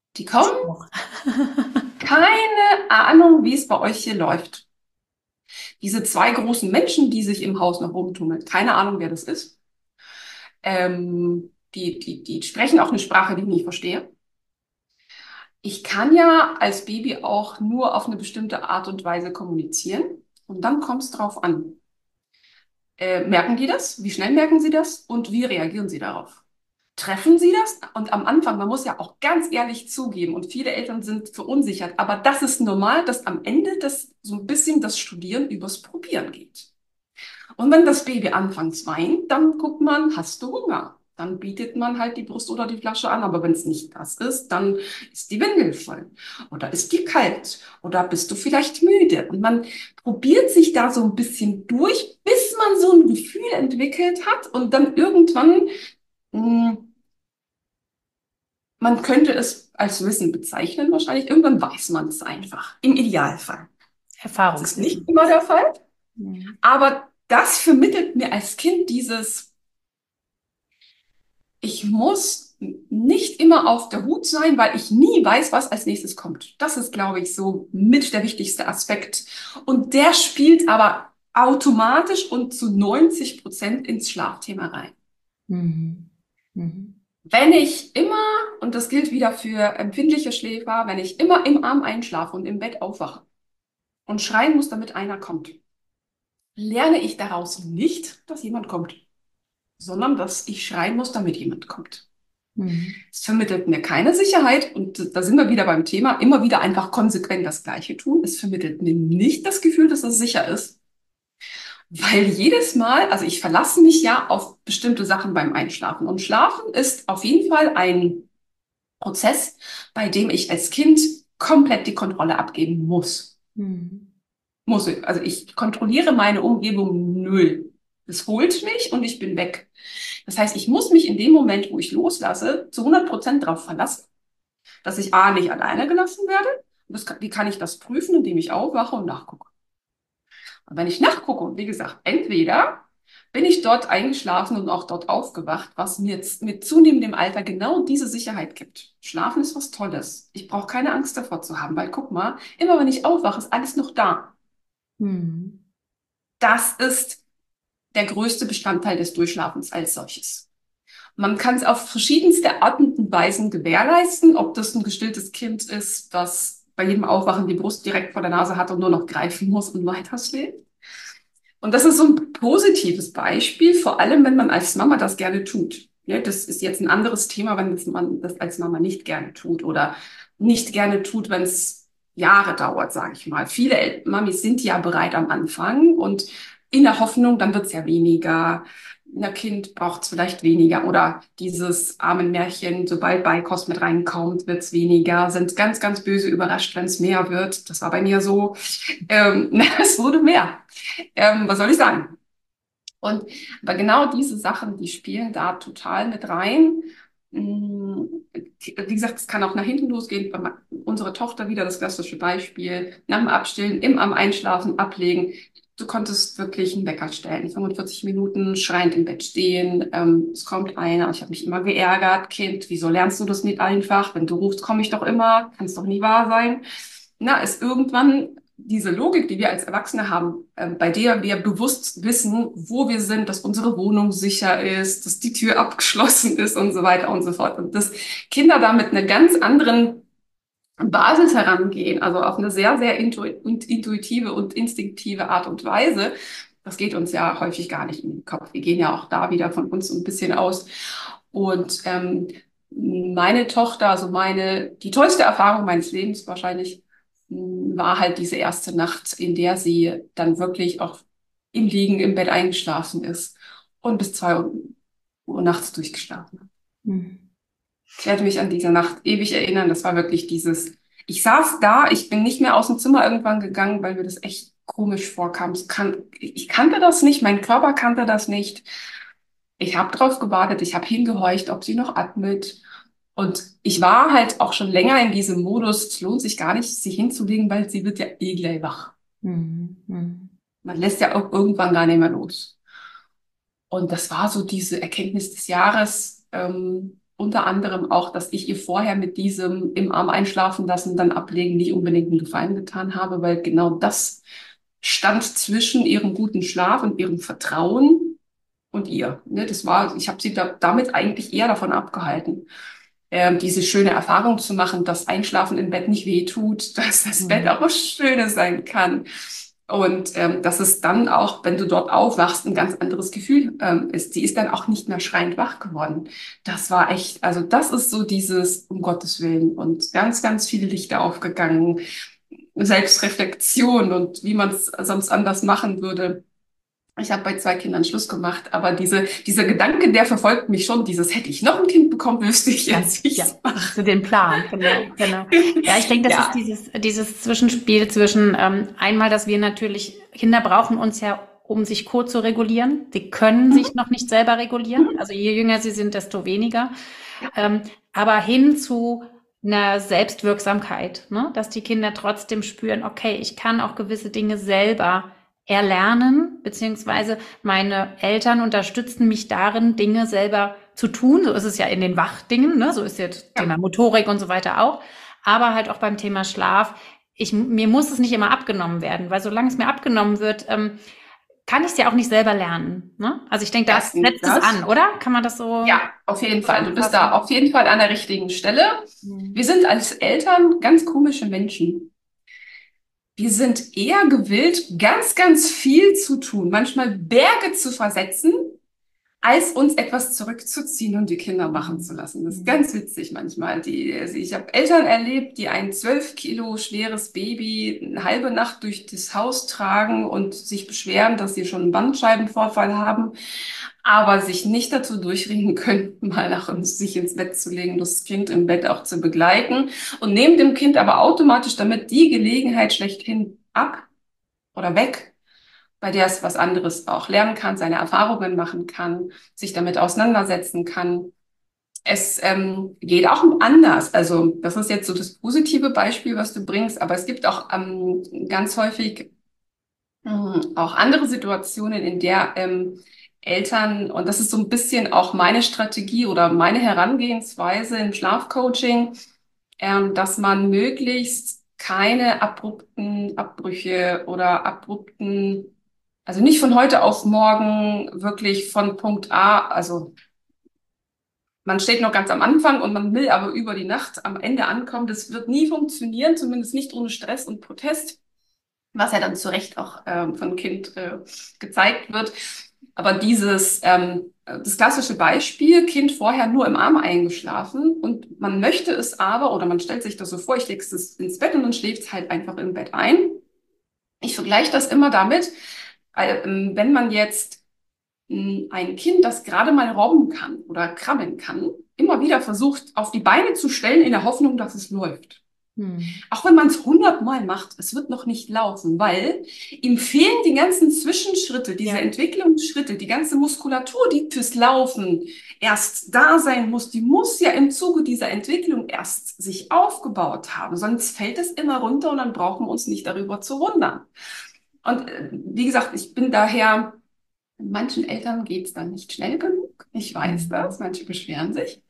Die Ich kommen, auch. keine Ahnung, wie es bei euch hier läuft. Diese zwei großen Menschen, die sich im Haus noch rumtummeln, keine Ahnung, wer das ist. Die sprechen auch eine Sprache, die ich nie verstehe. Ich kann ja als Baby auch nur auf eine bestimmte Art und Weise kommunizieren. Und dann kommt es drauf an. Merken die das? Wie schnell merken sie das? Und wie reagieren sie darauf? Treffen sie das? Und am Anfang, man muss ja auch ganz ehrlich zugeben, und viele Eltern sind verunsichert, aber das ist normal, dass am Ende das so ein bisschen das Studieren übers Probieren geht. Und wenn das Baby anfangs weint, dann guckt man, hast du Hunger? Dann bietet man halt die Brust oder die Flasche an. Aber wenn es nicht das ist, dann ist die Windel voll. Oder ist dir kalt? Oder bist du vielleicht müde? Und man probiert sich da so ein bisschen durch, bis man so ein Gefühl entwickelt hat. Und dann irgendwann, mh, man könnte es als Wissen bezeichnen wahrscheinlich. Irgendwann weiß man es einfach. Im Idealfall. Das ist nicht Erfahrungswissen. immer der Fall. Mhm. Aber das vermittelt mir als Kind dieses, ich muss nicht immer auf der Hut sein, weil ich nie weiß, was als nächstes kommt. Das ist, glaube ich, so mit der wichtigste Aspekt. Und der spielt aber automatisch und zu 90% ins Schlafthema rein. Mhm. Mhm. Wenn ich immer, und das gilt wieder für empfindliche Schläfer, wenn ich immer im Arm einschlafe und im Bett aufwache und schreien muss, damit einer kommt, lerne ich daraus nicht, dass jemand kommt, sondern dass ich schreien muss, damit jemand kommt. Mhm. Es vermittelt mir keine Sicherheit und da sind wir wieder beim Thema, immer wieder einfach konsequent das Gleiche tun. Es vermittelt mir nicht das Gefühl, dass es sicher ist, weil jedes Mal, also ich verlasse mich ja auf bestimmte Sachen beim Einschlafen und Schlafen ist auf jeden Fall ein Prozess, bei dem ich als Kind komplett die Kontrolle abgeben muss. Mhm. Muss ich. Also ich kontrolliere meine Umgebung null. Es holt mich und ich bin weg. Das heißt, ich muss mich in dem Moment, wo ich loslasse, zu 100% darauf verlassen, dass ich A, nicht alleine gelassen werde. Und wie kann ich das prüfen, indem ich aufwache und nachgucke? Und wenn ich nachgucke, und wie gesagt, entweder bin ich dort eingeschlafen und auch dort aufgewacht, was mir jetzt mit zunehmendem Alter genau diese Sicherheit gibt. Schlafen ist was Tolles. Ich brauche keine Angst davor zu haben, weil guck mal, immer wenn ich aufwache, ist alles noch da. Mhm. Das ist der größte Bestandteil des Durchschlafens als solches. Man kann es auf verschiedenste Arten und Weisen gewährleisten, ob das ein gestilltes Kind ist, das bei jedem Aufwachen die Brust direkt vor der Nase hat und nur noch greifen muss und weiter schläft. Und das ist so ein positives Beispiel, vor allem wenn man als Mama das gerne tut. Ja, das ist jetzt ein anderes Thema, wenn man das als Mama nicht gerne tut oder nicht gerne tut, wenn es Jahre dauert, sage ich mal. Viele Mamis sind ja bereit am Anfang und in der Hoffnung, dann wird es ja weniger. Ein Kind braucht es vielleicht weniger oder dieses arme Märchen, sobald Beikost mit reinkommt, wird es weniger, sind ganz, ganz böse überrascht, wenn es mehr wird. Das war bei mir so. Es wurde mehr. Was soll ich sagen? Und aber genau diese Sachen, die spielen da total mit rein. Mm, Wie gesagt, es kann auch nach hinten losgehen. Unsere Tochter wieder das klassische Beispiel. Nach dem Abstillen, am Einschlafen ablegen. Du konntest wirklich einen Wecker stellen. 45 Minuten schreiend im Bett stehen. Es kommt einer. Ich habe mich immer geärgert. Kind, wieso lernst du das nicht einfach? Wenn du rufst, komme ich doch immer. Kann es doch nie wahr sein. Na, ist irgendwann diese Logik, die wir als Erwachsene haben, bei der wir bewusst wissen, wo wir sind, dass unsere Wohnung sicher ist, dass die Tür abgeschlossen ist und so weiter und so fort. Und dass Kinder da mit einer ganz anderen Basis herangehen, also auf eine sehr, sehr intuitive und instinktive Art und Weise. Das geht uns ja häufig gar nicht in den Kopf. Wir gehen ja auch da wieder von uns so ein bisschen aus. Und meine Tochter, die tollste Erfahrung meines Lebens wahrscheinlich, war halt diese erste Nacht, in der sie dann wirklich auch im Liegen im Bett eingeschlafen ist und bis 2 Uhr nachts durchgeschlafen hat. Mhm. Ich werde mich an diese Nacht ewig erinnern. Das war wirklich dieses, ich saß da, ich bin nicht mehr aus dem Zimmer irgendwann gegangen, weil mir das echt komisch vorkam. Ich kannte das nicht, mein Körper kannte das nicht. Ich habe drauf gewartet, ich habe hingehorcht, ob sie noch atmet. Und ich war halt auch schon länger in diesem Modus, es lohnt sich gar nicht, sie hinzulegen, weil sie wird ja eh gleich wach. Mhm. Mhm. Man lässt ja auch irgendwann gar nicht mehr los. Und das war so diese Erkenntnis des Jahres. unter anderem auch, dass ich ihr vorher mit diesem im Arm einschlafen lassen, dann ablegen, nicht unbedingt einen Gefallen getan habe, weil genau das stand zwischen ihrem guten Schlaf und ihrem Vertrauen und ihr. Ne, das war, ich habe sie damit eigentlich eher davon abgehalten, diese schöne Erfahrung zu machen, dass Einschlafen im Bett nicht weh tut, dass das Bett Mhm. auch was Schönes sein kann. Und dass es dann auch, wenn du dort aufwachst, ein ganz anderes Gefühl ist. Sie ist dann auch nicht mehr schreiend wach geworden. Das war echt, also das ist so dieses, um Gottes Willen, und ganz, ganz viele Lichter aufgegangen, Selbstreflexion und wie man es sonst anders machen würde. Ich habe bei 2 Kindern Schluss gemacht, aber dieser Gedanke, der verfolgt mich schon. Dieses, hätte ich noch ein Kind bekommen, wüsste ich jetzt, wie ich Ja, es mache. hast du den Plan, genau, genau. Ja, ich denke, das ist Ja, dieses Zwischenspiel zwischen einmal, dass wir natürlich, Kinder brauchen uns ja, um sich zu regulieren. Sie können sich mhm. noch nicht selber regulieren. Mhm. Also je jünger sie sind, desto weniger. Ja, Aber hin zu einer Selbstwirksamkeit, ne? Dass die Kinder trotzdem spüren, okay, ich kann auch gewisse Dinge selber erlernen, beziehungsweise meine Eltern unterstützen mich darin, Dinge selber zu tun. So ist es ja in den Wachdingen, ne? So ist jetzt Thema ja. Motorik und so weiter auch. Aber halt auch beim Thema Schlaf. Mir muss es nicht immer abgenommen werden, weil solange es mir abgenommen wird, kann ich es ja auch nicht selber lernen. Ne? Also ich denke, da Erstens setzt es an, das. oder? Kann man das so Ja, auf jeden Fall. Du bist da zusammenfassen? auf jeden Fall an der richtigen Stelle. Wir Mhm. sind als Eltern ganz komische Menschen. Wir sind eher gewillt, ganz, ganz viel zu tun, manchmal Berge zu versetzen, als uns etwas zurückzuziehen und die Kinder machen zu lassen. Das ist Mhm. ganz witzig manchmal. Also ich habe Eltern erlebt, die ein 12 Kilo schweres Baby eine halbe Nacht durch das Haus tragen und sich beschweren, dass sie schon einen Bandscheibenvorfall haben, aber sich nicht dazu durchringen können, mal nach uns sich ins Bett zu legen, das Kind im Bett auch zu begleiten und nehmen dem Kind aber automatisch damit die Gelegenheit schlechthin ab oder weg, bei der es was anderes auch lernen kann, seine Erfahrungen machen kann, sich damit auseinandersetzen kann. Es geht auch anders. Also das ist jetzt so das positive Beispiel, was du bringst, aber es gibt auch ganz häufig auch andere Situationen, in der Eltern, und das ist so ein bisschen auch meine Strategie oder meine Herangehensweise im Schlafcoaching, dass man möglichst keine abrupten Abbrüche oder abrupten, also nicht von heute auf morgen wirklich von Punkt A, also man steht noch ganz am Anfang und man will aber über die Nacht am Ende ankommen. Das wird nie funktionieren, zumindest nicht ohne Stress und Protest, was ja dann zu Recht auch von Kind gezeigt wird. Aber das klassische Beispiel, Kind vorher nur im Arm eingeschlafen und man möchte es aber, oder man stellt sich das so vor, ich lege es ins Bett und dann schläft es halt einfach im Bett ein. Ich vergleiche das immer damit, wenn man jetzt ein Kind, das gerade mal robben kann oder krabbeln kann, immer wieder versucht, auf die Beine zu stellen in der Hoffnung, dass es läuft. Hm. Auch wenn man es 100 Mal macht, es wird noch nicht laufen, weil ihm fehlen die ganzen Zwischenschritte, diese Ja. Entwicklungsschritte, die ganze Muskulatur, die fürs Laufen erst da sein muss, die muss ja im Zuge dieser Entwicklung erst sich aufgebaut haben, sonst fällt es immer runter und dann brauchen wir uns nicht darüber zu wundern. Und wie gesagt, ich bin daher, manchen Eltern geht es dann nicht schnell genug. Ich weiß Mhm. das, manche beschweren sich.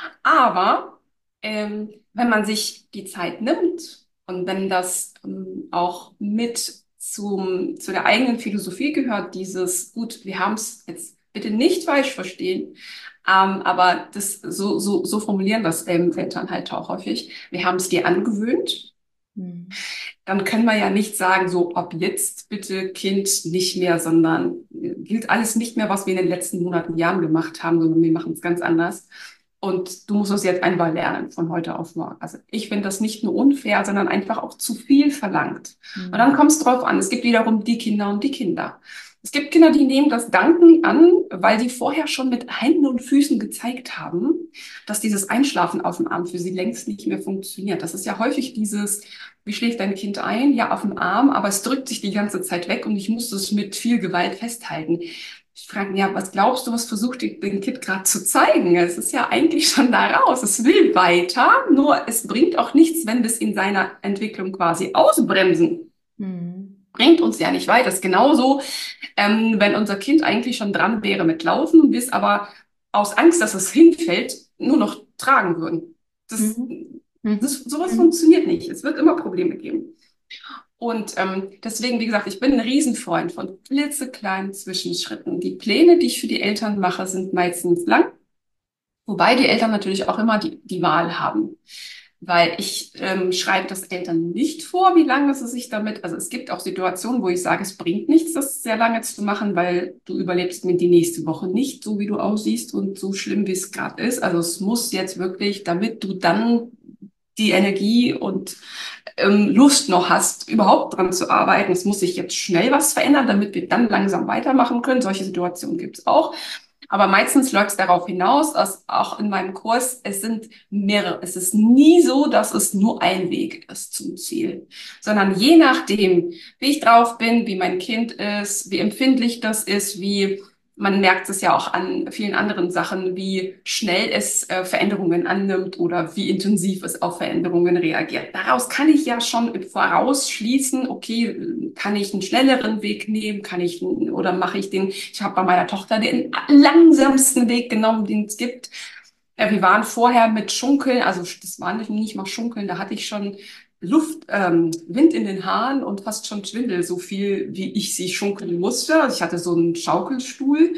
Aber wenn man sich die Zeit nimmt und wenn das auch mit zu der eigenen Philosophie gehört, dieses, gut, wir haben es jetzt bitte nicht falsch verstehen, aber so formulieren das Eltern halt auch häufig. Wir haben es dir angewöhnt, Mhm. dann können wir ja nicht sagen, so ab jetzt bitte Kind nicht mehr, sondern gilt alles nicht mehr, was wir in den letzten Monaten, Jahren gemacht haben, sondern wir machen es ganz anders. Und du musst es jetzt einfach lernen von heute auf morgen. Also ich finde das nicht nur unfair, sondern einfach auch zu viel verlangt. Und dann Mhm. kommt es drauf an. Es gibt wiederum die Kinder und die Kinder. Es gibt Kinder, die nehmen das Danken an, weil die vorher schon mit Händen und Füßen gezeigt haben, dass dieses Einschlafen auf dem Arm für sie längst nicht mehr funktioniert. Das ist ja häufig dieses, wie schläft dein Kind ein? Ja, auf dem Arm, aber es drückt sich die ganze Zeit weg und ich muss es mit viel Gewalt festhalten. Ich frage, ja, was glaubst du, was versucht dein Kind gerade zu zeigen? Es ist ja eigentlich schon da raus. Es will weiter, nur es bringt auch nichts, wenn wir es in seiner Entwicklung quasi ausbremsen. Mhm. Bringt uns ja nicht weiter. Das ist genauso, wenn unser Kind eigentlich schon dran wäre mit Laufen und wir es aber aus Angst, dass es hinfällt, nur noch tragen würden. Das, Mhm. Mhm. sowas Mhm. funktioniert nicht. Es wird immer Probleme geben. Und deswegen, wie gesagt, ich bin ein Riesenfreund von klitzekleinen Zwischenschritten. Die Pläne, die ich für die Eltern mache, sind meistens lang, wobei die Eltern natürlich auch immer die Wahl haben. Weil ich schreibe das Eltern nicht vor, wie lange sie sich damit, also es gibt auch Situationen, wo ich sage, es bringt nichts, das sehr lange zu machen, weil du überlebst mir die nächste Woche nicht, so wie du aussiehst und so schlimm, wie es gerade ist. Also es muss jetzt wirklich, damit du dann die Energie und Lust noch hast, überhaupt dran zu arbeiten. Es muss sich jetzt schnell was verändern, damit wir dann langsam weitermachen können. Solche Situationen gibt es auch. Aber meistens läuft es darauf hinaus, dass auch in meinem Kurs, es sind mehrere. Es ist nie so, dass es nur ein Weg ist zum Ziel, sondern je nachdem, wie ich drauf bin, wie mein Kind ist, wie empfindlich das ist, wie man merkt es ja auch an vielen anderen Sachen, wie schnell es Veränderungen annimmt oder wie intensiv es auf Veränderungen reagiert. Daraus kann ich ja schon vorausschließen, okay, kann ich einen schnelleren Weg nehmen, oder mache ich ich habe bei meiner Tochter den langsamsten Weg genommen, den es gibt. Wir waren vorher mit Schunkeln, also das war nicht mal Schunkeln, da hatte ich schon Wind in den Haaren und fast schon Schwindel, so viel wie ich sie schunkeln musste. Also ich hatte so einen Schaukelstuhl.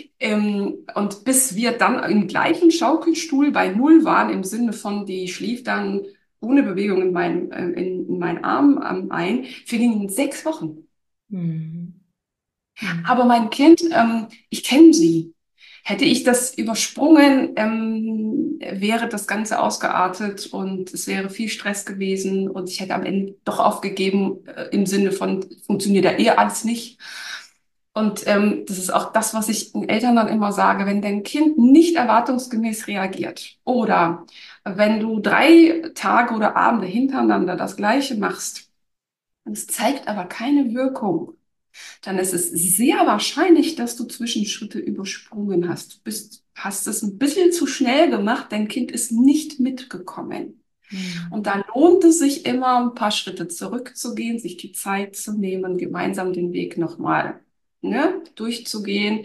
Und bis wir dann im gleichen Schaukelstuhl bei Null waren, im Sinne von, die schlief dann ohne Bewegung in meinen Arm ein, vergingen 6 Wochen. Mhm. Mhm. Aber mein Kind, ich kenne sie. Hätte ich das übersprungen, wäre das Ganze ausgeartet und es wäre viel Stress gewesen und ich hätte am Ende doch aufgegeben, im Sinne von, funktioniert ja eh alles nicht. Und das ist auch das, was ich den Eltern dann immer sage, wenn dein Kind nicht erwartungsgemäß reagiert oder wenn du 3 Tage oder Abende hintereinander das Gleiche machst, und es zeigt aber keine Wirkung, dann ist es sehr wahrscheinlich, dass du Zwischenschritte übersprungen hast. Hast es ein bisschen zu schnell gemacht, dein Kind ist nicht mitgekommen. Mhm. Und da lohnt es sich immer, ein paar Schritte zurückzugehen, sich die Zeit zu nehmen, gemeinsam den Weg nochmal, ne, durchzugehen,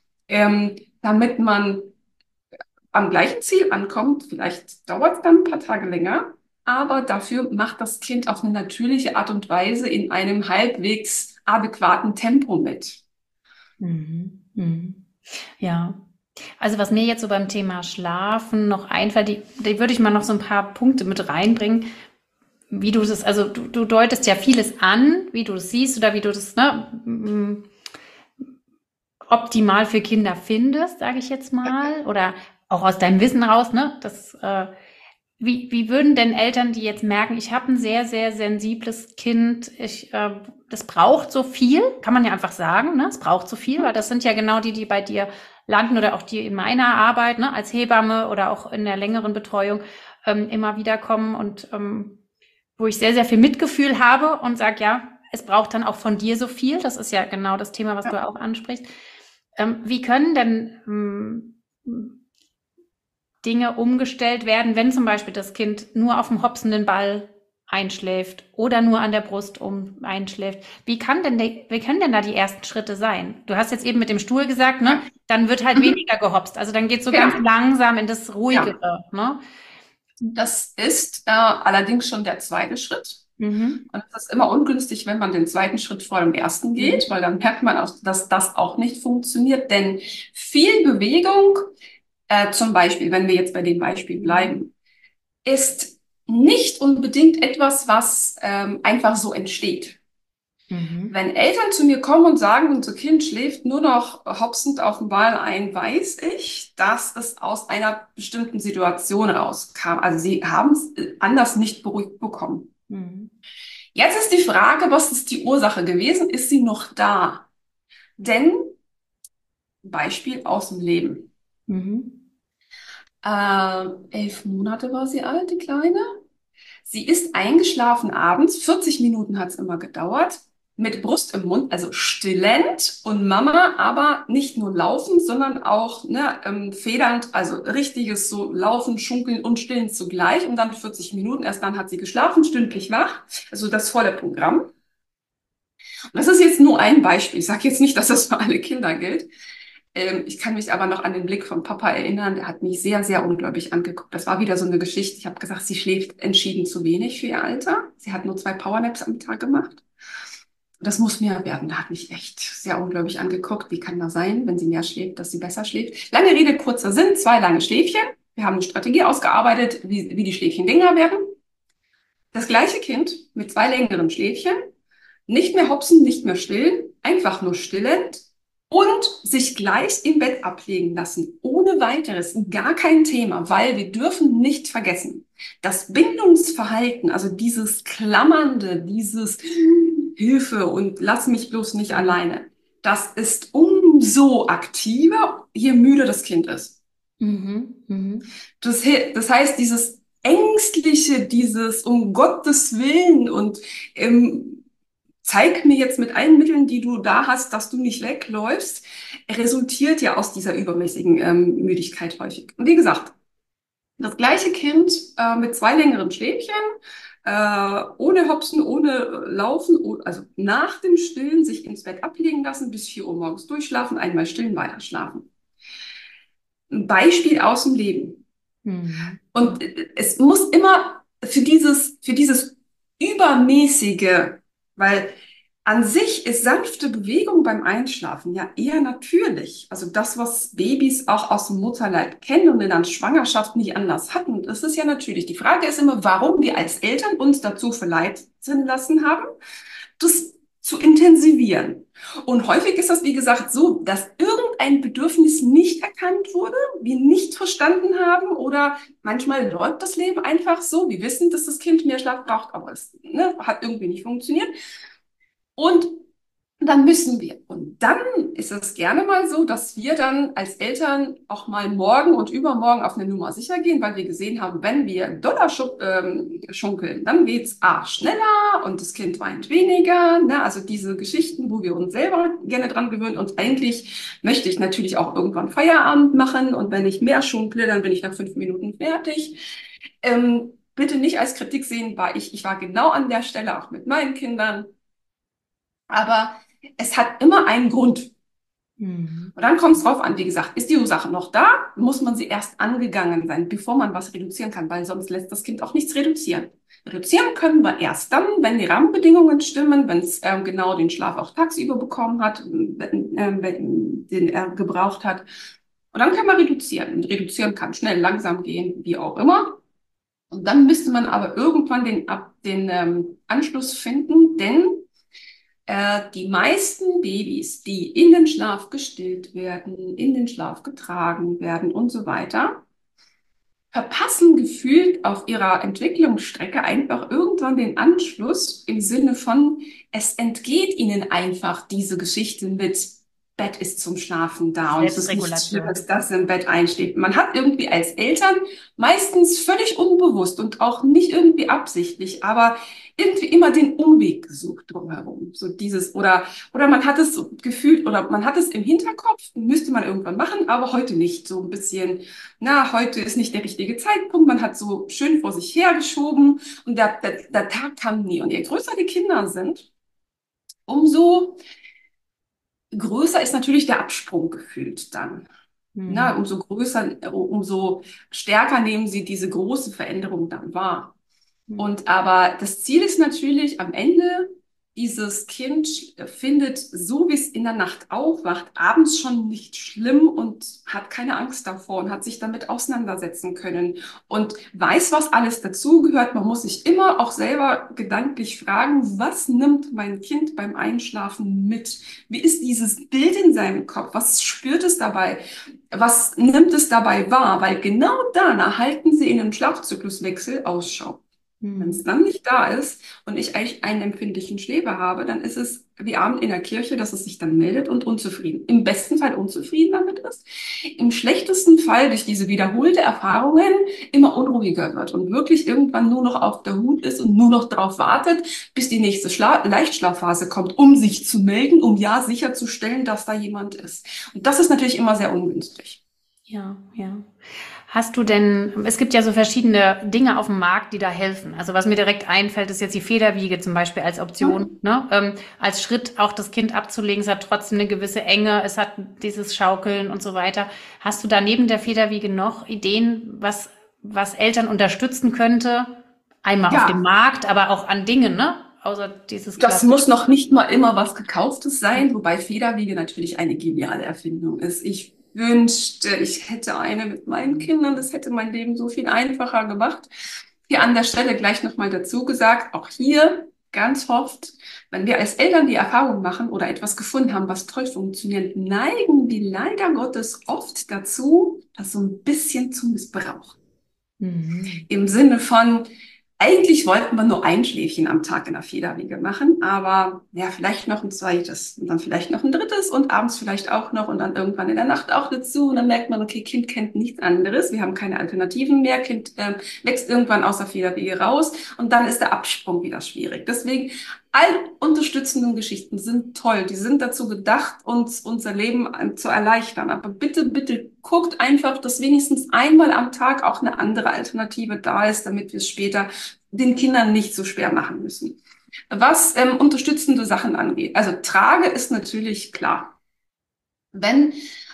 damit man am gleichen Ziel ankommt. Vielleicht dauert es dann ein paar Tage länger, aber dafür macht das Kind auf eine natürliche Art und Weise in einem halbwegs adäquaten Tempo mit. Mhm. Mhm. Ja, also was mir jetzt so beim Thema Schlafen noch einfällt, die würde ich mal noch so ein paar Punkte mit reinbringen, wie du das, also du deutest ja vieles an, wie du das siehst oder wie du das, ne, optimal für Kinder findest, sage ich jetzt mal, oder auch aus deinem Wissen raus, ne? Wie würden denn Eltern, die jetzt merken, ich habe ein sehr, sehr sensibles Kind, das braucht so viel, kann man ja einfach sagen, ne? Es braucht so viel, weil das sind ja genau die bei dir landen oder auch die in meiner Arbeit, ne, als Hebamme oder auch in der längeren Betreuung immer wieder kommen und wo ich sehr, sehr viel Mitgefühl habe und sage, ja, es braucht dann auch von dir so viel. Das ist ja genau das Thema, was du auch ansprichst. Wie können denn Dinge umgestellt werden, wenn zum Beispiel das Kind nur auf dem hopsenden Ball einschläft oder nur an der Brust einschläft? Wie können denn da die ersten Schritte sein? Du hast jetzt eben mit dem Stuhl gesagt, ne? Dann wird halt Mhm. weniger gehopst. Also dann geht es so ganz Genau. langsam in das Ja. Ruhigere, ne? Das ist allerdings schon der zweite Schritt. Mhm. Und es ist immer ungünstig, wenn man den zweiten Schritt vor dem ersten Mhm. geht, weil dann merkt man auch, dass das auch nicht funktioniert. Denn viel Bewegung, zum Beispiel, wenn wir jetzt bei dem Beispiel bleiben, ist nicht unbedingt etwas, was einfach so entsteht. Mhm. Wenn Eltern zu mir kommen und sagen, unser Kind schläft nur noch hopsend auf dem Ball ein, weiß ich, dass es aus einer bestimmten Situation rauskam. Also sie haben es anders nicht beruhigt bekommen. Mhm. Jetzt ist die Frage, was ist die Ursache gewesen? Ist sie noch da? Denn, Beispiel aus dem Leben. Mhm. 11 Monate war sie alt, die Kleine. Sie ist eingeschlafen abends, 40 Minuten hat es immer gedauert, mit Brust im Mund, also stillend und Mama aber nicht nur laufen, sondern auch ne, federnd, also richtiges so Laufen, Schunkeln und Stillen zugleich und dann 40 Minuten. Erst dann hat sie geschlafen, stündlich wach, also das volle Programm. Und das ist jetzt nur ein Beispiel. Ich sage jetzt nicht, dass das für alle Kinder gilt. Ich kann mich aber noch an den Blick von Papa erinnern. Der hat mich sehr, sehr ungläubig angeguckt. Das war wieder so eine Geschichte. Ich habe gesagt, sie schläft entschieden zu wenig für ihr Alter. Sie hat nur 2 Powernaps am Tag gemacht. Das muss mehr werden. Da hat mich echt sehr ungläubig angeguckt. Wie kann das sein, wenn sie mehr schläft, dass sie besser schläft? Lange Rede, kurzer Sinn, 2 lange Schläfchen. Wir haben eine Strategie ausgearbeitet, wie die Schläfchen länger werden. Das gleiche Kind mit 2 längeren Schläfchen, nicht mehr hopsen, nicht mehr stillen, einfach nur stillend und sich gleich im Bett ablegen lassen. Ohne weiteres, gar kein Thema, weil wir dürfen nicht vergessen, das Bindungsverhalten, also dieses Klammernde, dieses Hilfe und lass mich bloß nicht alleine, das ist umso aktiver, je müde das Kind ist. Das heißt, dieses Ängstliche, dieses um Gottes Willen und zeig mir jetzt mit allen Mitteln, die du da hast, dass du nicht wegläufst, resultiert ja aus dieser übermäßigen Müdigkeit häufig. Und wie gesagt, das gleiche Kind mit 2 längeren Schläfchen, ohne Hopsen, ohne Laufen, also nach dem Stillen sich ins Bett ablegen lassen, bis 4 Uhr morgens durchschlafen, einmal stillen, weiter schlafen. Ein Beispiel aus dem Leben. Und es muss immer für dieses Übermäßige, weil an sich ist sanfte Bewegung beim Einschlafen ja eher natürlich. Also das, was Babys auch aus dem Mutterleib kennen und in der Schwangerschaft nicht anders hatten, das ist ja natürlich. Die Frage ist immer, warum wir als Eltern uns dazu verleiten lassen haben, das zu intensivieren. Und häufig ist das, wie gesagt, so, dass irgendein Bedürfnis nicht erkannt wurde, wir nicht verstanden haben oder manchmal läuft das Leben einfach so. Wir wissen, dass das Kind mehr Schlaf braucht, aber es hat irgendwie nicht funktioniert. Und dann müssen wir. Und dann ist es gerne mal so, dass wir dann als Eltern auch mal morgen und übermorgen auf eine Nummer sicher gehen, weil wir gesehen haben, wenn wir doller schunkeln, dann geht's schneller und das Kind weint weniger. Ne? Also diese Geschichten, wo wir uns selber gerne dran gewöhnen. Und eigentlich möchte ich natürlich auch irgendwann Feierabend machen. Und wenn ich mehr schunkle, dann bin ich nach 5 Minuten fertig. Bitte nicht als Kritik sehen, ich war genau an der Stelle auch mit meinen Kindern. Aber es hat immer einen Grund. Und dann kommt es drauf an, wie gesagt, ist die Ursache noch da, muss man sie erst angegangen sein, bevor man was reduzieren kann, weil sonst lässt das Kind auch nichts reduzieren. Reduzieren können wir erst dann, wenn die Rahmenbedingungen stimmen, wenn es genau den Schlaf auch tagsüber bekommen hat, den er gebraucht hat. Und dann können wir reduzieren. Und reduzieren kann schnell, langsam gehen, wie auch immer. Und dann müsste man aber irgendwann den Anschluss finden, denn die meisten Babys, die in den Schlaf gestillt werden, in den Schlaf getragen werden und so weiter, verpassen gefühlt auf ihrer Entwicklungsstrecke einfach irgendwann den Anschluss im Sinne von, es entgeht ihnen einfach diese Geschichte mit Bett ist zum Schlafen da und es ist nichts Schlimmes, dass im Bett einschläft. Man hat irgendwie als Eltern meistens völlig unbewusst und auch nicht irgendwie absichtlich, aber irgendwie immer den Umweg gesucht drumherum. So dieses, oder man hat es so gefühlt, oder man hat es im Hinterkopf, müsste man irgendwann machen, aber heute nicht. So ein bisschen, heute ist nicht der richtige Zeitpunkt. Man hat so schön vor sich hergeschoben und der Tag kam nie. Und je größer die Kinder sind, umso größer ist natürlich der Absprung gefühlt dann. Umso größer, umso stärker nehmen sie diese große Veränderung dann wahr. Und aber das Ziel ist natürlich am Ende, dieses Kind findet, so wie es in der Nacht aufwacht, abends schon nicht schlimm und hat keine Angst davor und hat sich damit auseinandersetzen können und weiß, was alles dazugehört. Man muss sich immer auch selber gedanklich fragen, was nimmt mein Kind beim Einschlafen mit? Wie ist dieses Bild in seinem Kopf? Was spürt es dabei? Was nimmt es dabei wahr? Weil genau danach halten sie in einem Schlafzykluswechsel Ausschau. Wenn es dann nicht da ist und ich eigentlich einen empfindlichen Schläfer habe, dann ist es wie Abend in der Kirche, dass es sich dann meldet und unzufrieden. Im besten Fall unzufrieden damit ist. Im schlechtesten Fall durch diese wiederholte Erfahrungen immer unruhiger wird und wirklich irgendwann nur noch auf der Hut ist und nur noch darauf wartet, bis die nächste Leichtschlafphase kommt, um sich zu melden, um ja sicherzustellen, dass da jemand ist. Und das ist natürlich immer sehr ungünstig. Ja, ja. Hast du denn, es gibt ja so verschiedene Dinge auf dem Markt, die da helfen. Also was mir direkt einfällt, ist jetzt die Federwiege zum Beispiel als Option, Hm? ne? Als Schritt auch das Kind abzulegen. Es hat trotzdem eine gewisse Enge, es hat dieses Schaukeln und so weiter. Hast du da neben der Federwiege noch Ideen, was Eltern unterstützen könnte? Einmal auf dem Ja, Markt, aber auch an Dingen, ne? Außer dieses das klassische. muss noch nicht mal immer was Gekauftes sein, wobei Federwiege natürlich eine geniale Erfindung ist. Ich wünschte, ich hätte eine mit meinen Kindern. Das hätte mein Leben so viel einfacher gemacht. Hier an der Stelle gleich nochmal dazu gesagt, auch hier ganz oft, wenn wir als Eltern die Erfahrung machen oder etwas gefunden haben, was toll funktioniert, neigen wir leider Gottes oft dazu, das so ein bisschen zu missbrauchen. Mhm. Im Sinne von, eigentlich wollten wir nur ein Schläfchen am Tag in der Federwiege machen, aber ja, vielleicht noch ein zweites und dann vielleicht noch ein drittes und abends vielleicht auch noch und dann irgendwann in der Nacht auch dazu. Und dann merkt man, okay, Kind kennt nichts anderes, wir haben keine Alternativen mehr, Kind wächst irgendwann aus der Federwiege raus und dann ist der Absprung wieder schwierig. Deswegen, all unterstützenden Geschichten sind toll, die sind dazu gedacht, uns unser Leben zu erleichtern. Aber bitte, bitte guckt einfach, dass wenigstens einmal am Tag auch eine andere Alternative da ist, damit wir es später den Kindern nicht so schwer machen müssen. Was unterstützende Sachen angeht, also Trage ist natürlich klar. Wenn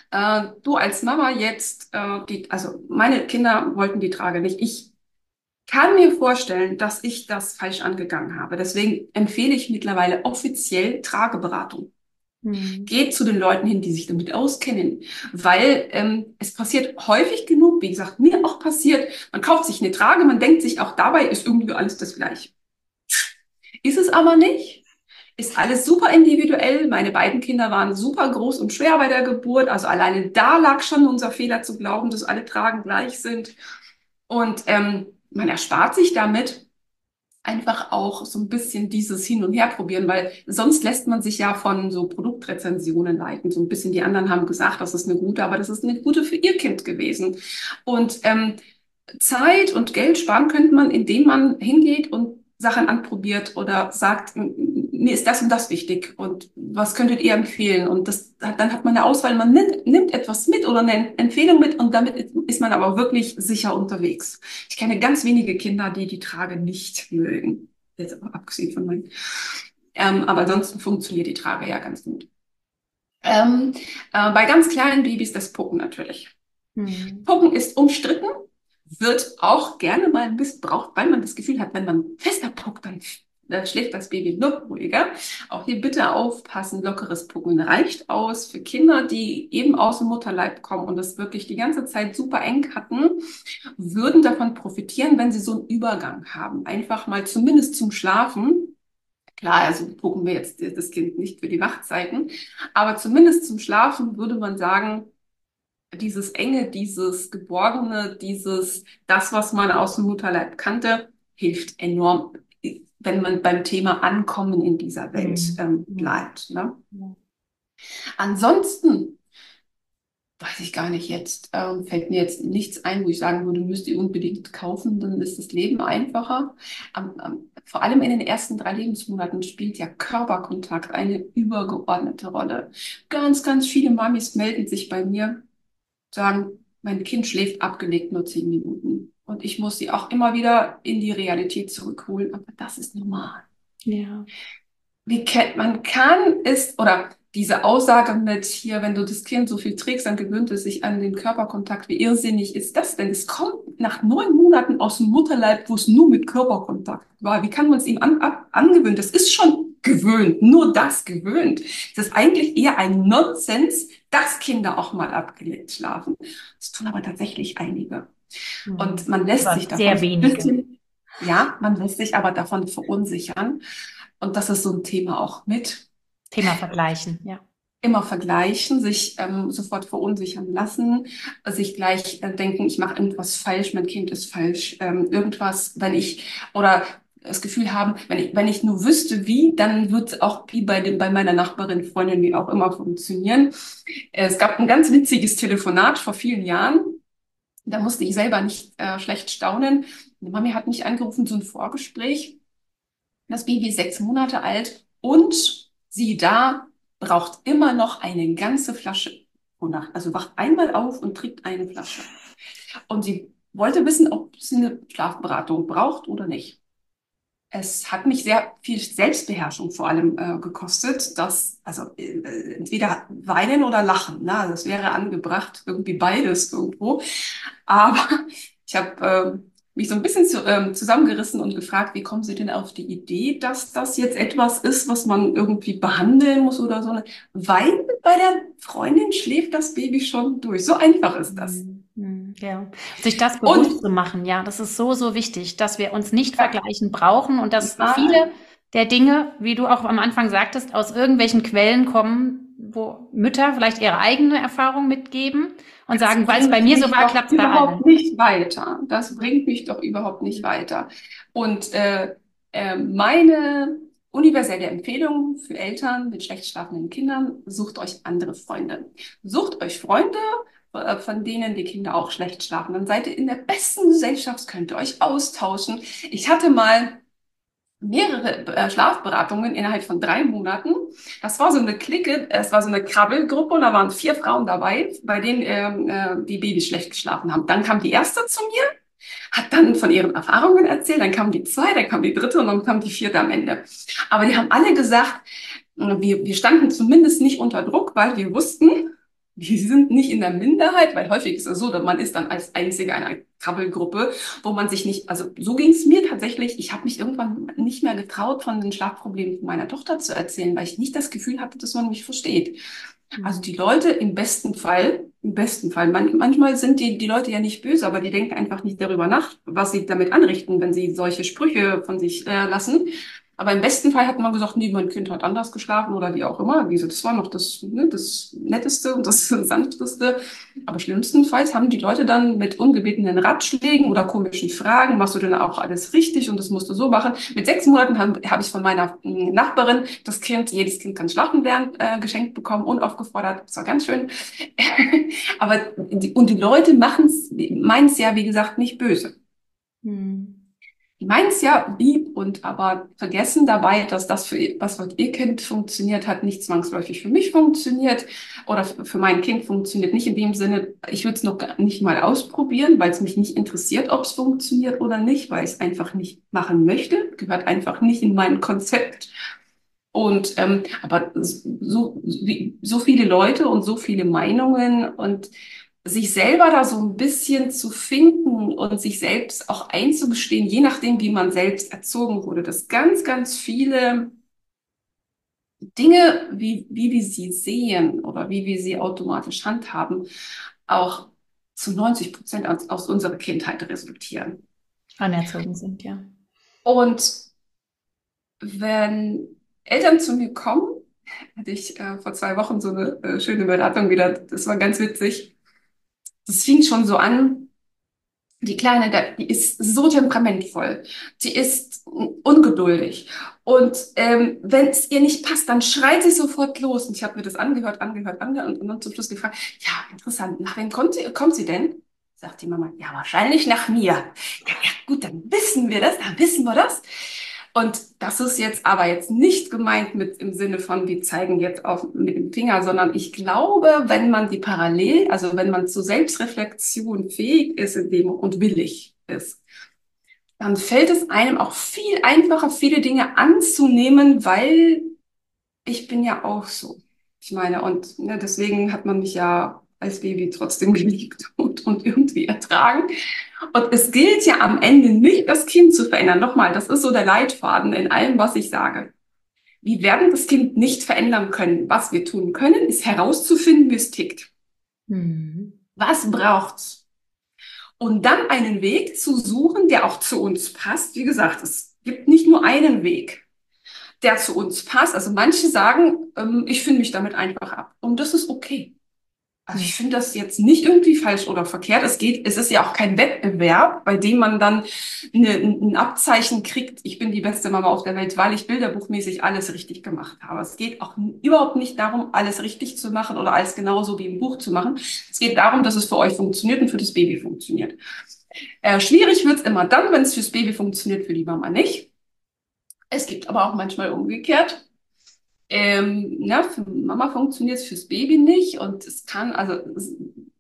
du als Mama jetzt, also meine Kinder wollten die Trage nicht. Ich kann mir vorstellen, dass ich das falsch angegangen habe. Deswegen empfehle ich mittlerweile offiziell Trageberatung. Mhm. Geht zu den Leuten hin, die sich damit auskennen, weil es passiert häufig genug, wie gesagt, mir auch passiert, man kauft sich eine Trage, man denkt sich auch dabei ist irgendwie alles das Gleiche. Ist es aber nicht. Ist alles super individuell. Meine beiden Kinder waren super groß und schwer bei der Geburt. Also alleine da lag schon unser Fehler zu glauben, dass alle Tragen gleich sind. Und man erspart sich damit einfach auch so ein bisschen dieses Hin- und Herprobieren, weil sonst lässt man sich ja von so Produktrezensionen leiten. So ein bisschen die anderen haben gesagt, das ist eine gute, aber das ist eine gute für ihr Kind gewesen. Und Zeit und Geld sparen könnte man, indem man hingeht und Sachen anprobiert oder sagt, mir ist das und das wichtig und was könntet ihr empfehlen? Und dann hat man eine Auswahl, man nimmt etwas mit oder eine Empfehlung mit und damit ist man aber wirklich sicher unterwegs. Ich kenne ganz wenige Kinder, die die Trage nicht mögen. Jetzt aber abgesehen von meinen. Aber ansonsten funktioniert die Trage ja ganz gut. Ähm, bei ganz kleinen Babys das Pucken natürlich. Mhm. Pucken ist umstritten, wird auch gerne mal missbraucht, weil man das Gefühl hat, wenn man fester puckt, dann schläft das Baby noch ruhiger. Auch hier bitte aufpassen, lockeres Pucken reicht aus für Kinder, die eben aus dem Mutterleib kommen und das wirklich die ganze Zeit super eng hatten, würden davon profitieren, wenn sie so einen Übergang haben. Einfach mal zumindest zum Schlafen. Klar, also pucken wir jetzt das Kind nicht für die Wachzeiten, aber zumindest zum Schlafen würde man sagen, dieses Enge, dieses Geborgene, das, was man aus dem Mutterleib kannte, hilft enorm, wenn man beim Thema Ankommen in dieser Welt Mhm. Mhm. bleibt. Ne? Ja. Ansonsten weiß ich gar nicht jetzt, fällt mir jetzt nichts ein, wo ich sagen würde, müsst ihr unbedingt kaufen, dann ist das Leben einfacher. Vor allem in den ersten 3 Lebensmonaten spielt ja Körperkontakt eine übergeordnete Rolle. Ganz, ganz viele Mamis melden sich bei mir, sagen, mein Kind schläft abgelegt nur 10 Minuten. Und ich muss sie auch immer wieder in die Realität zurückholen. Aber das ist normal. Ja. Man kann es, oder diese Aussage mit hier, wenn du das Kind so viel trägst, dann gewöhnt es sich an den Körperkontakt. Wie irrsinnig ist das denn? Es kommt nach 9 Monaten aus dem Mutterleib, wo es nur mit Körperkontakt war. Wie kann man es ihm angewöhnen? Das ist schon gewöhnt, nur das gewöhnt. Das ist eigentlich eher ein Nonsens, dass Kinder auch mal abgelegt schlafen. Das tun aber tatsächlich einige. Und Mhm. man lässt Aber sich davon sehr so ein wenige. bisschen, ja, man lässt sich aber davon verunsichern. Und das ist so ein Thema auch mit. Thema vergleichen, ja. Immer vergleichen, sich sofort verunsichern lassen, sich gleich denken, ich mache irgendwas falsch, mein Kind ist falsch, irgendwas, oder das Gefühl haben, wenn ich nur wüsste, wie, dann wird es auch wie bei meiner Nachbarin, Freundin, wie auch immer funktionieren. Es gab ein ganz witziges Telefonat vor vielen Jahren. Da musste ich selber nicht schlecht staunen. Die Mami hat mich angerufen, so ein Vorgespräch. Das Baby ist 6 Monate alt und sie da braucht immer noch eine ganze Flasche pro Nacht. Also wacht einmal auf und trinkt eine Flasche. Und sie wollte wissen, ob sie eine Schlafberatung braucht oder nicht. Es hat mich sehr viel Selbstbeherrschung vor allem gekostet, entweder weinen oder lachen. Ne? Also es wäre angebracht, irgendwie beides irgendwo. Aber ich habe mich so ein bisschen zusammengerissen und gefragt, wie kommen Sie denn auf die Idee, dass das jetzt etwas ist, was man irgendwie behandeln muss oder so? Weil bei der Freundin schläft das Baby schon durch. So einfach ist das. Ja, sich das bewusst Und zu machen, ja, das ist so, so wichtig, dass wir uns nicht ja, vergleichen brauchen und dass viele nein, der Dinge, wie du auch am Anfang sagtest, aus irgendwelchen Quellen kommen, wo Mütter vielleicht ihre eigene Erfahrung mitgeben und das sagen, weil es bei bringt mir so mich war, doch klappt es bei überhaupt allen. nicht weiter. Das bringt mich doch überhaupt nicht weiter. Und meine universelle Empfehlung für Eltern mit schlecht schlafenden Kindern: Sucht euch andere Freunde. Sucht euch Freunde, von denen die Kinder auch schlecht schlafen. Dann seid ihr in der besten Gesellschaft, könnt ihr euch austauschen. Ich hatte mal mehrere Schlafberatungen innerhalb von 3 Monaten. Das war so eine Clique, es war so eine Krabbelgruppe und da waren 4 Frauen dabei, bei denen die Babys schlecht geschlafen haben. Dann kam die erste zu mir, hat dann von ihren Erfahrungen erzählt, dann kam die zweite, dann kam die dritte und dann kam die vierte am Ende. Aber die haben alle gesagt, wir standen zumindest nicht unter Druck, weil wir wussten, wir sind nicht in der Minderheit, weil häufig ist es so, dass man ist dann als Einzige einer Krabbelgruppe, wo man sich nicht, also so ging es mir tatsächlich, ich habe mich irgendwann nicht mehr getraut, von den Schlafproblemen meiner Tochter zu erzählen, weil ich nicht das Gefühl hatte, dass man mich versteht. Also die Leute im besten Fall, manchmal sind die Leute ja nicht böse, aber die denken einfach nicht darüber nach, was sie damit anrichten, wenn sie solche Sprüche von sich lassen. Aber im besten Fall hat man gesagt, nee, mein Kind hat anders geschlafen oder wie auch immer. Das war noch das Netteste und das Sanfteste. Aber schlimmstenfalls haben die Leute dann mit ungebetenen Ratschlägen oder komischen Fragen: Machst du denn auch alles richtig und das musst du so machen? Mit 6 Monaten hab ich von meiner Nachbarin das Kind, jedes Kind kann schlafen lernen, geschenkt bekommen, unaufgefordert. Das war ganz schön. Aber die Leute meinen es ja, wie gesagt, nicht böse. Hm. Die meinen es ja lieb und aber vergessen dabei, dass das für was für ihr Kind funktioniert hat, nicht zwangsläufig für mich funktioniert oder für mein Kind funktioniert nicht in dem Sinne, ich würde es noch gar nicht mal ausprobieren, weil es mich nicht interessiert, ob es funktioniert oder nicht, weil ich es einfach nicht machen möchte, gehört einfach nicht in mein Konzept. Und aber so viele Leute und so viele Meinungen und sich selber da so ein bisschen zu finden und sich selbst auch einzugestehen, je nachdem, wie man selbst erzogen wurde, dass ganz, ganz viele Dinge, wie wir sie sehen oder wie wir sie automatisch handhaben, auch zu 90% aus unserer Kindheit resultieren. Anerzogen sind, ja. Und wenn Eltern zu mir kommen, hatte ich vor 2 Wochen so eine schöne Beratung wieder, das war ganz witzig. Das fing schon so an. Die Kleine, die ist so temperamentvoll. Die ist ungeduldig. Und wenn es ihr nicht passt, dann schreit sie sofort los. Und ich habe mir das angehört und dann zum Schluss gefragt: Ja, interessant, nach wem kommt sie denn? Sagt die Mama: Ja, wahrscheinlich nach mir. Ja, ja, gut, dann wissen wir das. Und das ist jetzt aber jetzt nicht gemeint mit im Sinne von, wir zeigen jetzt auf mit dem Finger, sondern ich glaube, wenn man also wenn man zur Selbstreflexion fähig ist in dem und willig ist, dann fällt es einem auch viel einfacher, viele Dinge anzunehmen, weil ich bin ja auch so. Ich meine, und ne, deswegen hat man mich ja als Baby trotzdem geliebt und irgendwie ertragen. Und es gilt ja am Ende nicht, das Kind zu verändern. Nochmal, das ist so der Leitfaden in allem, was ich sage. Wir werden das Kind nicht verändern können. Was wir tun können, ist herauszufinden, wie es tickt. Mhm. Was braucht's? Und dann einen Weg zu suchen, der auch zu uns passt. Wie gesagt, es gibt nicht nur einen Weg, der zu uns passt. Also manche sagen, ich finde mich damit einfach ab. Und das ist okay. Also Mhm. ich finde das jetzt nicht irgendwie falsch oder verkehrt. Es ist ja auch kein Wettbewerb, bei dem man dann ein Abzeichen kriegt: Ich bin die beste Mama auf der Welt, weil ich bilderbuchmäßig alles richtig gemacht habe. Es geht auch überhaupt nicht darum, alles richtig zu machen oder alles genauso wie im Buch zu machen. Es geht darum, dass es für euch funktioniert und für das Baby funktioniert. Schwierig wird's immer dann, wenn es fürs Baby funktioniert, für die Mama nicht. Es gibt aber auch manchmal umgekehrt. Für Mama funktioniert es fürs Baby nicht und es kann, also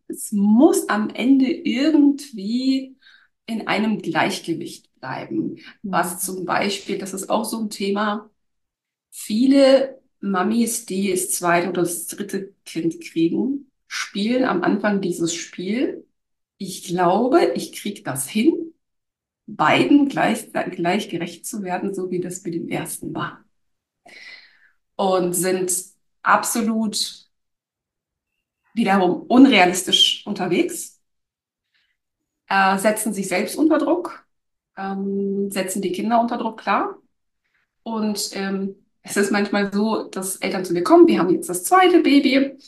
es muss am Ende irgendwie in einem Gleichgewicht bleiben. Was Mhm. zum Beispiel, das ist auch so ein Thema, viele Mamis, die das zweite oder das dritte Kind kriegen, spielen am Anfang dieses Spiel. Ich glaube, ich kriege das hin, beiden gleich gerecht zu werden, so wie das mit dem ersten war. Und sind absolut wiederum unrealistisch unterwegs, setzen sich selbst unter Druck, setzen die Kinder unter Druck, klar. Und es ist manchmal so, dass Eltern zu mir kommen, wir haben jetzt das zweite Baby.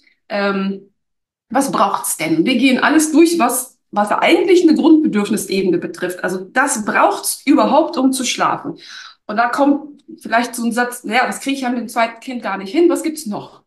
Was braucht's denn? Wir gehen alles durch, was eigentlich eine Grundbedürfnisebene betrifft. Also das braucht's überhaupt, um zu schlafen. Und da kommt vielleicht so ein Satz, naja, das kriege ich ja mit dem zweiten Kind gar nicht hin. Was gibt's noch?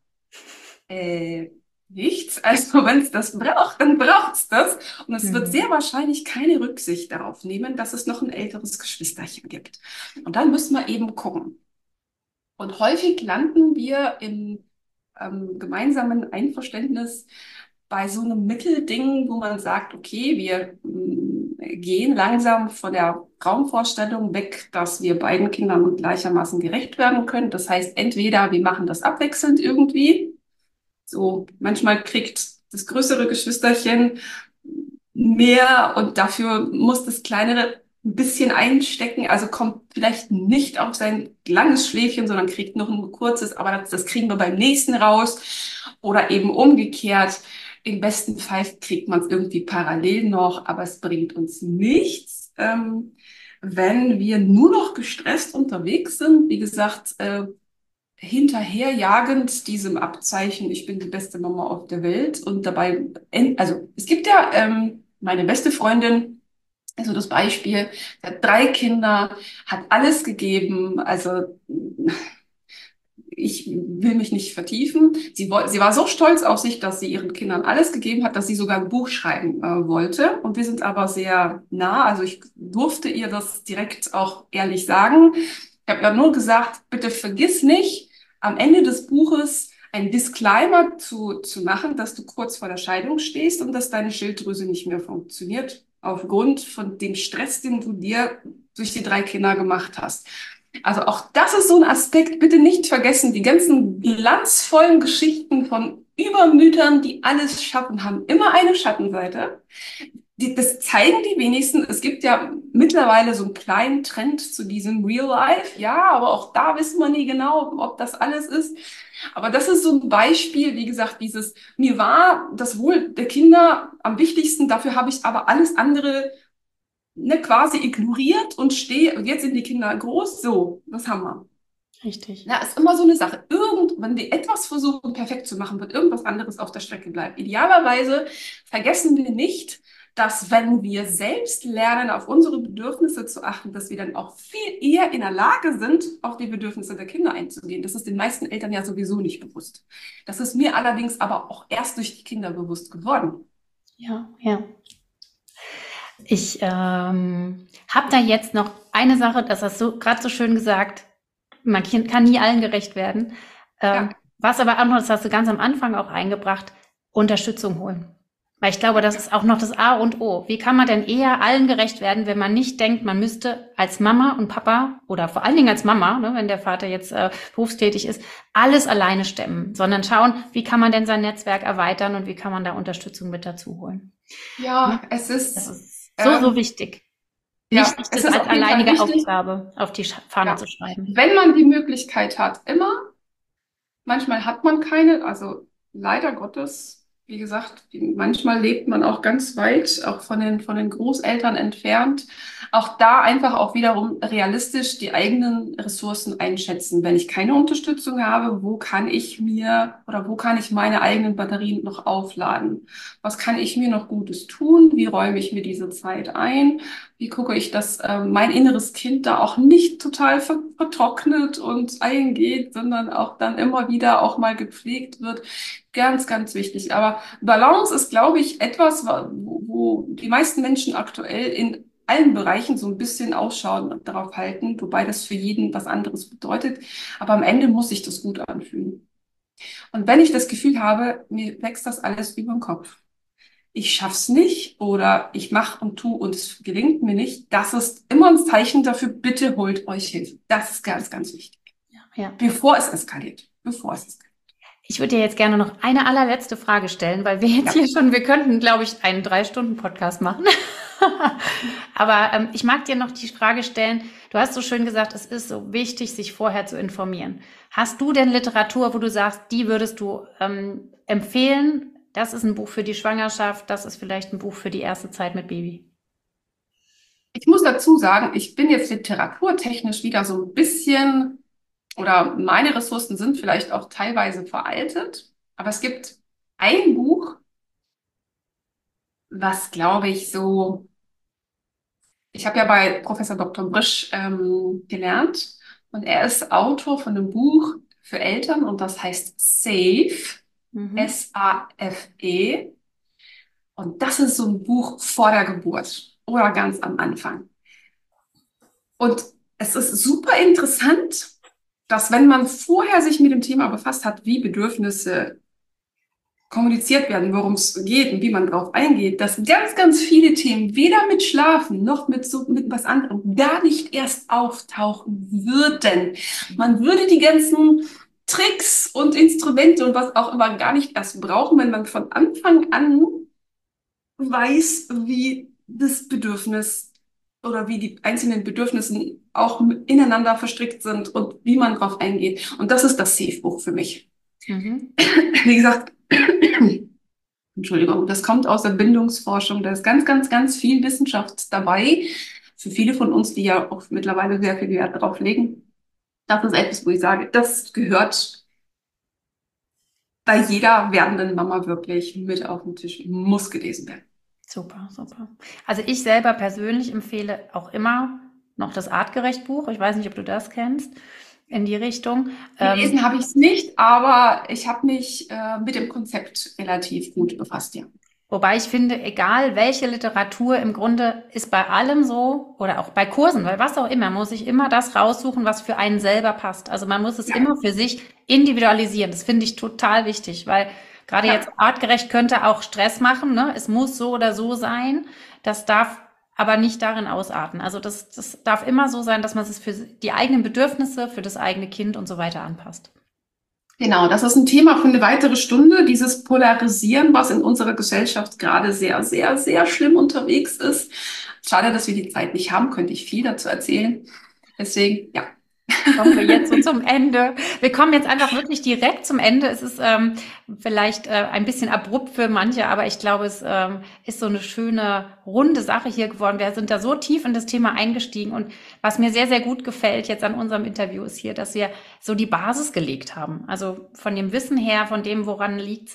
Äh, Nichts. Also wenn es das braucht, dann braucht's das. Und es wird sehr Mhm. wahrscheinlich keine Rücksicht darauf nehmen, dass es noch ein älteres Geschwisterchen gibt. Und dann müssen wir eben gucken. Und häufig landen wir im gemeinsamen Einverständnis bei so einem Mittelding, wo man sagt, okay, wir gehen langsam von der Traumvorstellung weg, dass wir beiden Kindern gleichermaßen gerecht werden können. Das heißt, entweder wir machen das abwechselnd irgendwie. So, manchmal kriegt das größere Geschwisterchen mehr und dafür muss das kleinere ein bisschen einstecken, also kommt vielleicht nicht auf sein langes Schläfchen, sondern kriegt noch ein kurzes, aber das kriegen wir beim nächsten raus. Oder eben umgekehrt. Im besten Fall kriegt man es irgendwie parallel noch, aber es bringt uns nichts, wenn wir nur noch gestresst unterwegs sind. Wie gesagt, hinterherjagend diesem Abzeichen, ich bin die beste Mama auf der Welt und dabei, also es gibt ja meine beste Freundin, also das Beispiel, sie hat drei Kinder, hat alles gegeben, also ich will mich nicht vertiefen. Sie war so stolz auf sich, dass sie ihren Kindern alles gegeben hat, dass sie sogar ein Buch schreiben wollte. Und wir sind aber sehr nah. Also ich durfte ihr das direkt auch ehrlich sagen. Ich habe ja nur gesagt, bitte vergiss nicht, am Ende des Buches ein Disclaimer zu machen, dass du kurz vor der Scheidung stehst und dass deine Schilddrüse nicht mehr funktioniert, aufgrund von dem Stress, den du dir durch die drei Kinder gemacht hast. Also auch das ist so ein Aspekt, bitte nicht vergessen, die ganzen glanzvollen Geschichten von Übermütern, die alles schaffen, haben immer eine Schattenseite. Das zeigen die wenigsten. Es gibt ja mittlerweile so einen kleinen Trend zu diesem Real Life. Ja, aber auch da wissen wir nie genau, ob das alles ist. Aber das ist so ein Beispiel, wie gesagt, mir war das Wohl der Kinder am wichtigsten, dafür habe ich aber alles andere quasi ignoriert und stehe, und jetzt sind die Kinder groß, so, was haben wir? Richtig. Ja, ist immer so eine Sache. Wenn wir etwas versuchen, perfekt zu machen, wird irgendwas anderes auf der Strecke bleiben. Idealerweise vergessen wir nicht, dass wenn wir selbst lernen, auf unsere Bedürfnisse zu achten, dass wir dann auch viel eher in der Lage sind, auf die Bedürfnisse der Kinder einzugehen. Das ist den meisten Eltern ja sowieso nicht bewusst. Das ist mir allerdings aber auch erst durch die Kinder bewusst geworden. Ja, ja. Ich habe da jetzt noch eine Sache, das hast du gerade so schön gesagt, man kann nie allen gerecht werden. Ja. Was aber auch noch, das hast du ganz am Anfang auch eingebracht, Unterstützung holen. Weil ich glaube, das ist auch noch das A und O. Wie kann man denn eher allen gerecht werden, wenn man nicht denkt, man müsste als Mama und Papa oder vor allen Dingen als Mama, ne, wenn der Vater jetzt berufstätig ist, alles alleine stemmen, sondern schauen, wie kann man denn sein Netzwerk erweitern und wie kann man da Unterstützung mit dazu holen. Ne? Ja, Das ist so, so wichtig. Nicht sich es das ist als auf jeden Fall alleinige wichtig. Aufgabe auf die Fahne Ja. zu schreiben. Wenn man die Möglichkeit hat, immer. Manchmal hat man keine, also leider Gottes, wie gesagt, manchmal lebt man auch ganz weit, auch von den Großeltern entfernt. Auch da einfach auch wiederum realistisch die eigenen Ressourcen einschätzen. Wenn ich keine Unterstützung habe, wo kann ich mir oder wo kann ich meine eigenen Batterien noch aufladen? Was kann ich mir noch Gutes tun? Wie räume ich mir diese Zeit ein? Wie gucke ich, dass mein inneres Kind da auch nicht total vertrocknet und eingeht, sondern auch dann immer wieder auch mal gepflegt wird. Ganz, ganz wichtig. Aber Balance ist, glaube ich, etwas, wo die meisten Menschen aktuell in allen Bereichen so ein bisschen Ausschau darauf halten, wobei das für jeden was anderes bedeutet. Aber am Ende muss sich das gut anfühlen. Und wenn ich das Gefühl habe, mir wächst das alles über den Kopf, ich schaff's nicht oder ich mache und tu und es gelingt mir nicht, das ist immer ein Zeichen dafür, bitte holt euch Hilfe. Das ist ganz, ganz wichtig. Ja. Bevor es eskaliert. Bevor es eskaliert. Ich würde dir jetzt gerne noch eine allerletzte Frage stellen, weil wir jetzt hier schon, wir könnten, glaube ich, einen 3-Stunden-Podcast machen. Aber ich mag dir noch die Frage stellen, du hast so schön gesagt, es ist so wichtig, sich vorher zu informieren. Hast du denn Literatur, wo du sagst, die würdest du empfehlen? Das ist ein Buch für die Schwangerschaft, das ist vielleicht ein Buch für die erste Zeit mit Baby. Ich muss dazu sagen, ich bin jetzt literaturtechnisch wieder so ein bisschen, oder meine Ressourcen sind vielleicht auch teilweise veraltet, aber es gibt ein Buch, was glaube ich so, ich habe ja bei Professor Dr. Brisch gelernt und er ist Autor von einem Buch für Eltern und das heißt SAFE, S-A-F-E. Und das ist so ein Buch vor der Geburt oder ganz am Anfang. Und es ist super interessant, dass wenn man vorher sich mit dem Thema befasst hat, wie Bedürfnisse kommuniziert werden, worum es geht und wie man darauf eingeht, dass ganz, ganz viele Themen weder mit Schlafen noch mit was anderem gar nicht erst auftauchen würden. Man würde die ganzen Tricks und Instrumente und was auch immer gar nicht erst brauchen, wenn man von Anfang an weiß, wie das Bedürfnis oder wie die einzelnen Bedürfnisse auch ineinander verstrickt sind und wie man darauf eingeht. Und das ist das Safe-Buch für mich. Wie gesagt, Entschuldigung, das kommt aus der Bindungsforschung. Da ist ganz, ganz, ganz viel Wissenschaft dabei. Für viele von uns, die ja auch mittlerweile sehr viel Wert darauf legen. Das ist etwas, wo ich sage, das gehört bei jeder werdenden Mama wirklich mit auf den Tisch, muss gelesen werden. Super, super. Also ich selber persönlich empfehle auch immer noch das Artgerecht-Buch. Ich weiß nicht, ob du das kennst, in die Richtung. Gelesen habe ich es nicht, aber ich habe mich mit dem Konzept relativ gut befasst, ja. Wobei ich finde, egal welche Literatur, im Grunde ist bei allem so, oder auch bei Kursen, weil was auch immer, muss ich immer das raussuchen, was für einen selber passt. Also man muss es immer für sich individualisieren. Das finde ich total wichtig, weil gerade jetzt artgerecht könnte auch Stress machen, ne? Es muss so oder so sein. Das darf aber nicht darin ausarten. Also das darf immer so sein, dass man es für die eigenen Bedürfnisse, für das eigene Kind und so weiter anpasst. Genau, das ist ein Thema für eine weitere Stunde, dieses Polarisieren, was in unserer Gesellschaft gerade sehr, sehr, sehr schlimm unterwegs ist. Schade, dass wir die Zeit nicht haben, könnte ich viel dazu erzählen. Deswegen, ja. Kommen wir jetzt so zum Ende. Wir kommen jetzt einfach wirklich direkt zum Ende. Es ist vielleicht ein bisschen abrupt für manche, aber ich glaube, es ist so eine schöne, runde Sache hier geworden. Wir sind da so tief in das Thema eingestiegen und was mir sehr, sehr gut gefällt jetzt an unserem Interview ist hier, dass wir so die Basis gelegt haben. Also von dem Wissen her, von dem, woran liegt's,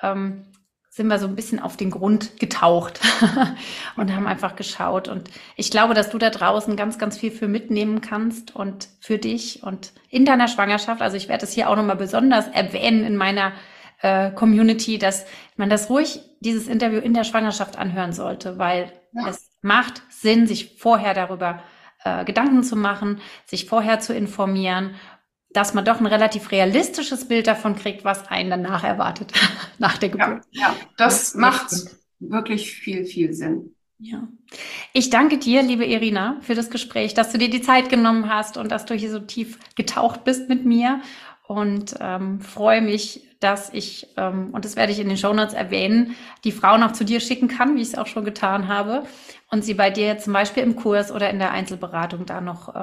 sind wir so ein bisschen auf den Grund getaucht und haben einfach geschaut. Und ich glaube, dass du da draußen ganz, ganz viel für mitnehmen kannst und für dich und in deiner Schwangerschaft. Also ich werde es hier auch nochmal besonders erwähnen in meiner Community, dass man das ruhig, dieses Interview in der Schwangerschaft anhören sollte, weil es macht Sinn, sich vorher darüber Gedanken zu machen, sich vorher zu informieren, dass man doch ein relativ realistisches Bild davon kriegt, was einen danach erwartet, nach der Geburt. Ja, das macht wirklich viel, viel Sinn. Ja. Ich danke dir, liebe Irina, für das Gespräch, dass du dir die Zeit genommen hast und dass du hier so tief getaucht bist mit mir und freue mich, dass ich, und das werde ich in den Shownotes erwähnen, die Frauen auch zu dir schicken kann, wie ich es auch schon getan habe und sie bei dir zum Beispiel im Kurs oder in der Einzelberatung da noch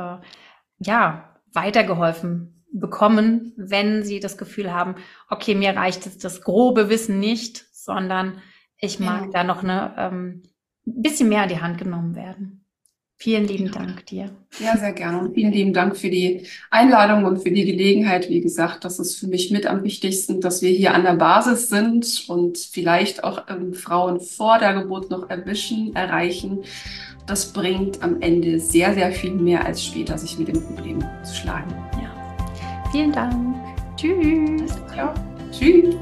weitergeholfen bekommen, wenn sie das Gefühl haben, okay, mir reicht jetzt das grobe Wissen nicht, sondern ich mag da noch ein bisschen mehr an die Hand genommen werden. Vielen lieben Dank dir. Ja, sehr gerne. Und vielen lieben Dank für die Einladung und für die Gelegenheit. Wie gesagt, das ist für mich mit am wichtigsten, dass wir hier an der Basis sind und vielleicht auch Frauen vor der Geburt noch erreichen. Das bringt am Ende sehr, sehr viel mehr als später, sich mit dem Problem zu schlagen. Ja. Vielen Dank. Tschüss. Ja, tschüss.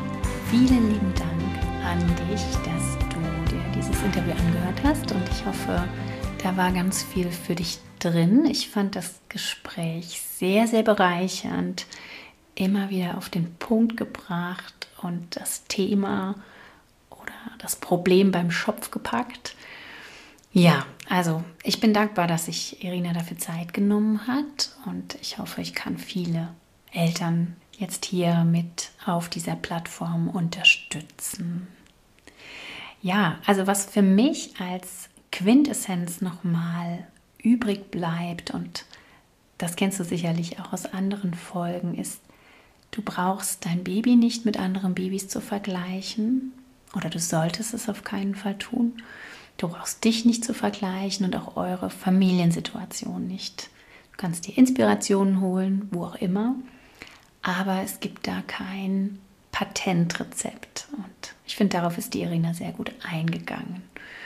Vielen lieben Dank an dich, dass du dir dieses Interview angehört hast und ich hoffe, da war ganz viel für dich drin. Ich fand das Gespräch sehr, sehr bereichernd, immer wieder auf den Punkt gebracht und das Thema oder das Problem beim Schopf gepackt. Ja, also ich bin dankbar, dass sich Irina dafür Zeit genommen hat und ich hoffe, ich kann viele Eltern jetzt hier mit auf dieser Plattform unterstützen. Ja, also was für mich als Quintessenz nochmal übrig bleibt, und das kennst du sicherlich auch aus anderen Folgen, ist, du brauchst dein Baby nicht mit anderen Babys zu vergleichen, oder du solltest es auf keinen Fall tun. Du brauchst dich nicht zu vergleichen und auch eure Familiensituation nicht. Du kannst dir Inspirationen holen, wo auch immer, aber es gibt da kein Patentrezept. Und ich finde, darauf ist die Irina sehr gut eingegangen.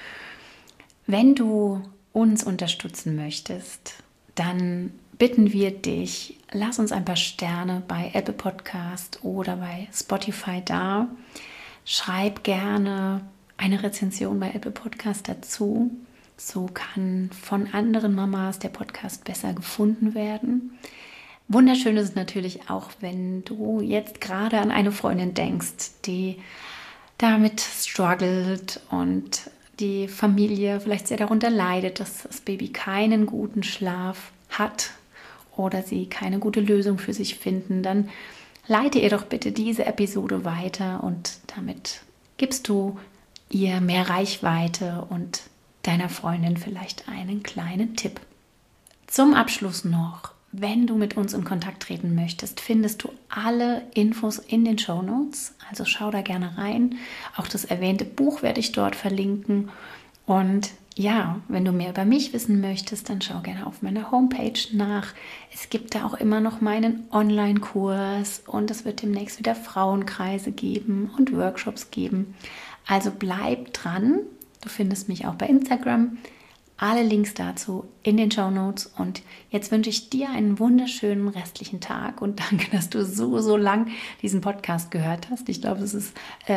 Wenn du uns unterstützen möchtest, dann bitten wir dich, lass uns ein paar Sterne bei Apple Podcast oder bei Spotify da. Schreib gerne eine Rezension bei Apple Podcast dazu. So kann von anderen Mamas der Podcast besser gefunden werden. Wunderschön ist es natürlich auch, wenn du jetzt gerade an eine Freundin denkst, die damit struggelt und die Familie vielleicht sehr darunter leidet, dass das Baby keinen guten Schlaf hat oder sie keine gute Lösung für sich finden, dann leite ihr doch bitte diese Episode weiter und damit gibst du ihr mehr Reichweite und deiner Freundin vielleicht einen kleinen Tipp. Zum Abschluss noch: Wenn du mit uns in Kontakt treten möchtest, findest du alle Infos in den Shownotes. Also schau da gerne rein. Auch das erwähnte Buch werde ich dort verlinken. Und ja, wenn du mehr über mich wissen möchtest, dann schau gerne auf meiner Homepage nach. Es gibt da auch immer noch meinen Online-Kurs und es wird demnächst wieder Frauenkreise geben und Workshops geben. Also bleib dran. Du findest mich auch bei Instagram. Alle Links dazu in den Shownotes. Und jetzt wünsche ich dir einen wunderschönen restlichen Tag und danke, dass du so lang diesen Podcast gehört hast. Ich glaube, es ist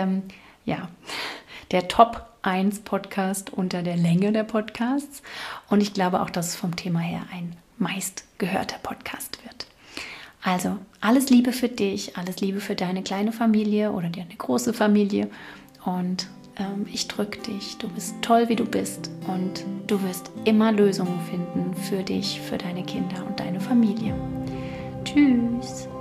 der Top 1 Podcast unter der Länge der Podcasts. Und ich glaube auch, dass es vom Thema her ein meistgehörter Podcast wird. Also alles Liebe für dich, alles Liebe für deine kleine Familie oder deine große Familie. Und ich drücke dich, du bist toll, wie du bist und du wirst immer Lösungen finden für dich, für deine Kinder und deine Familie. Tschüss!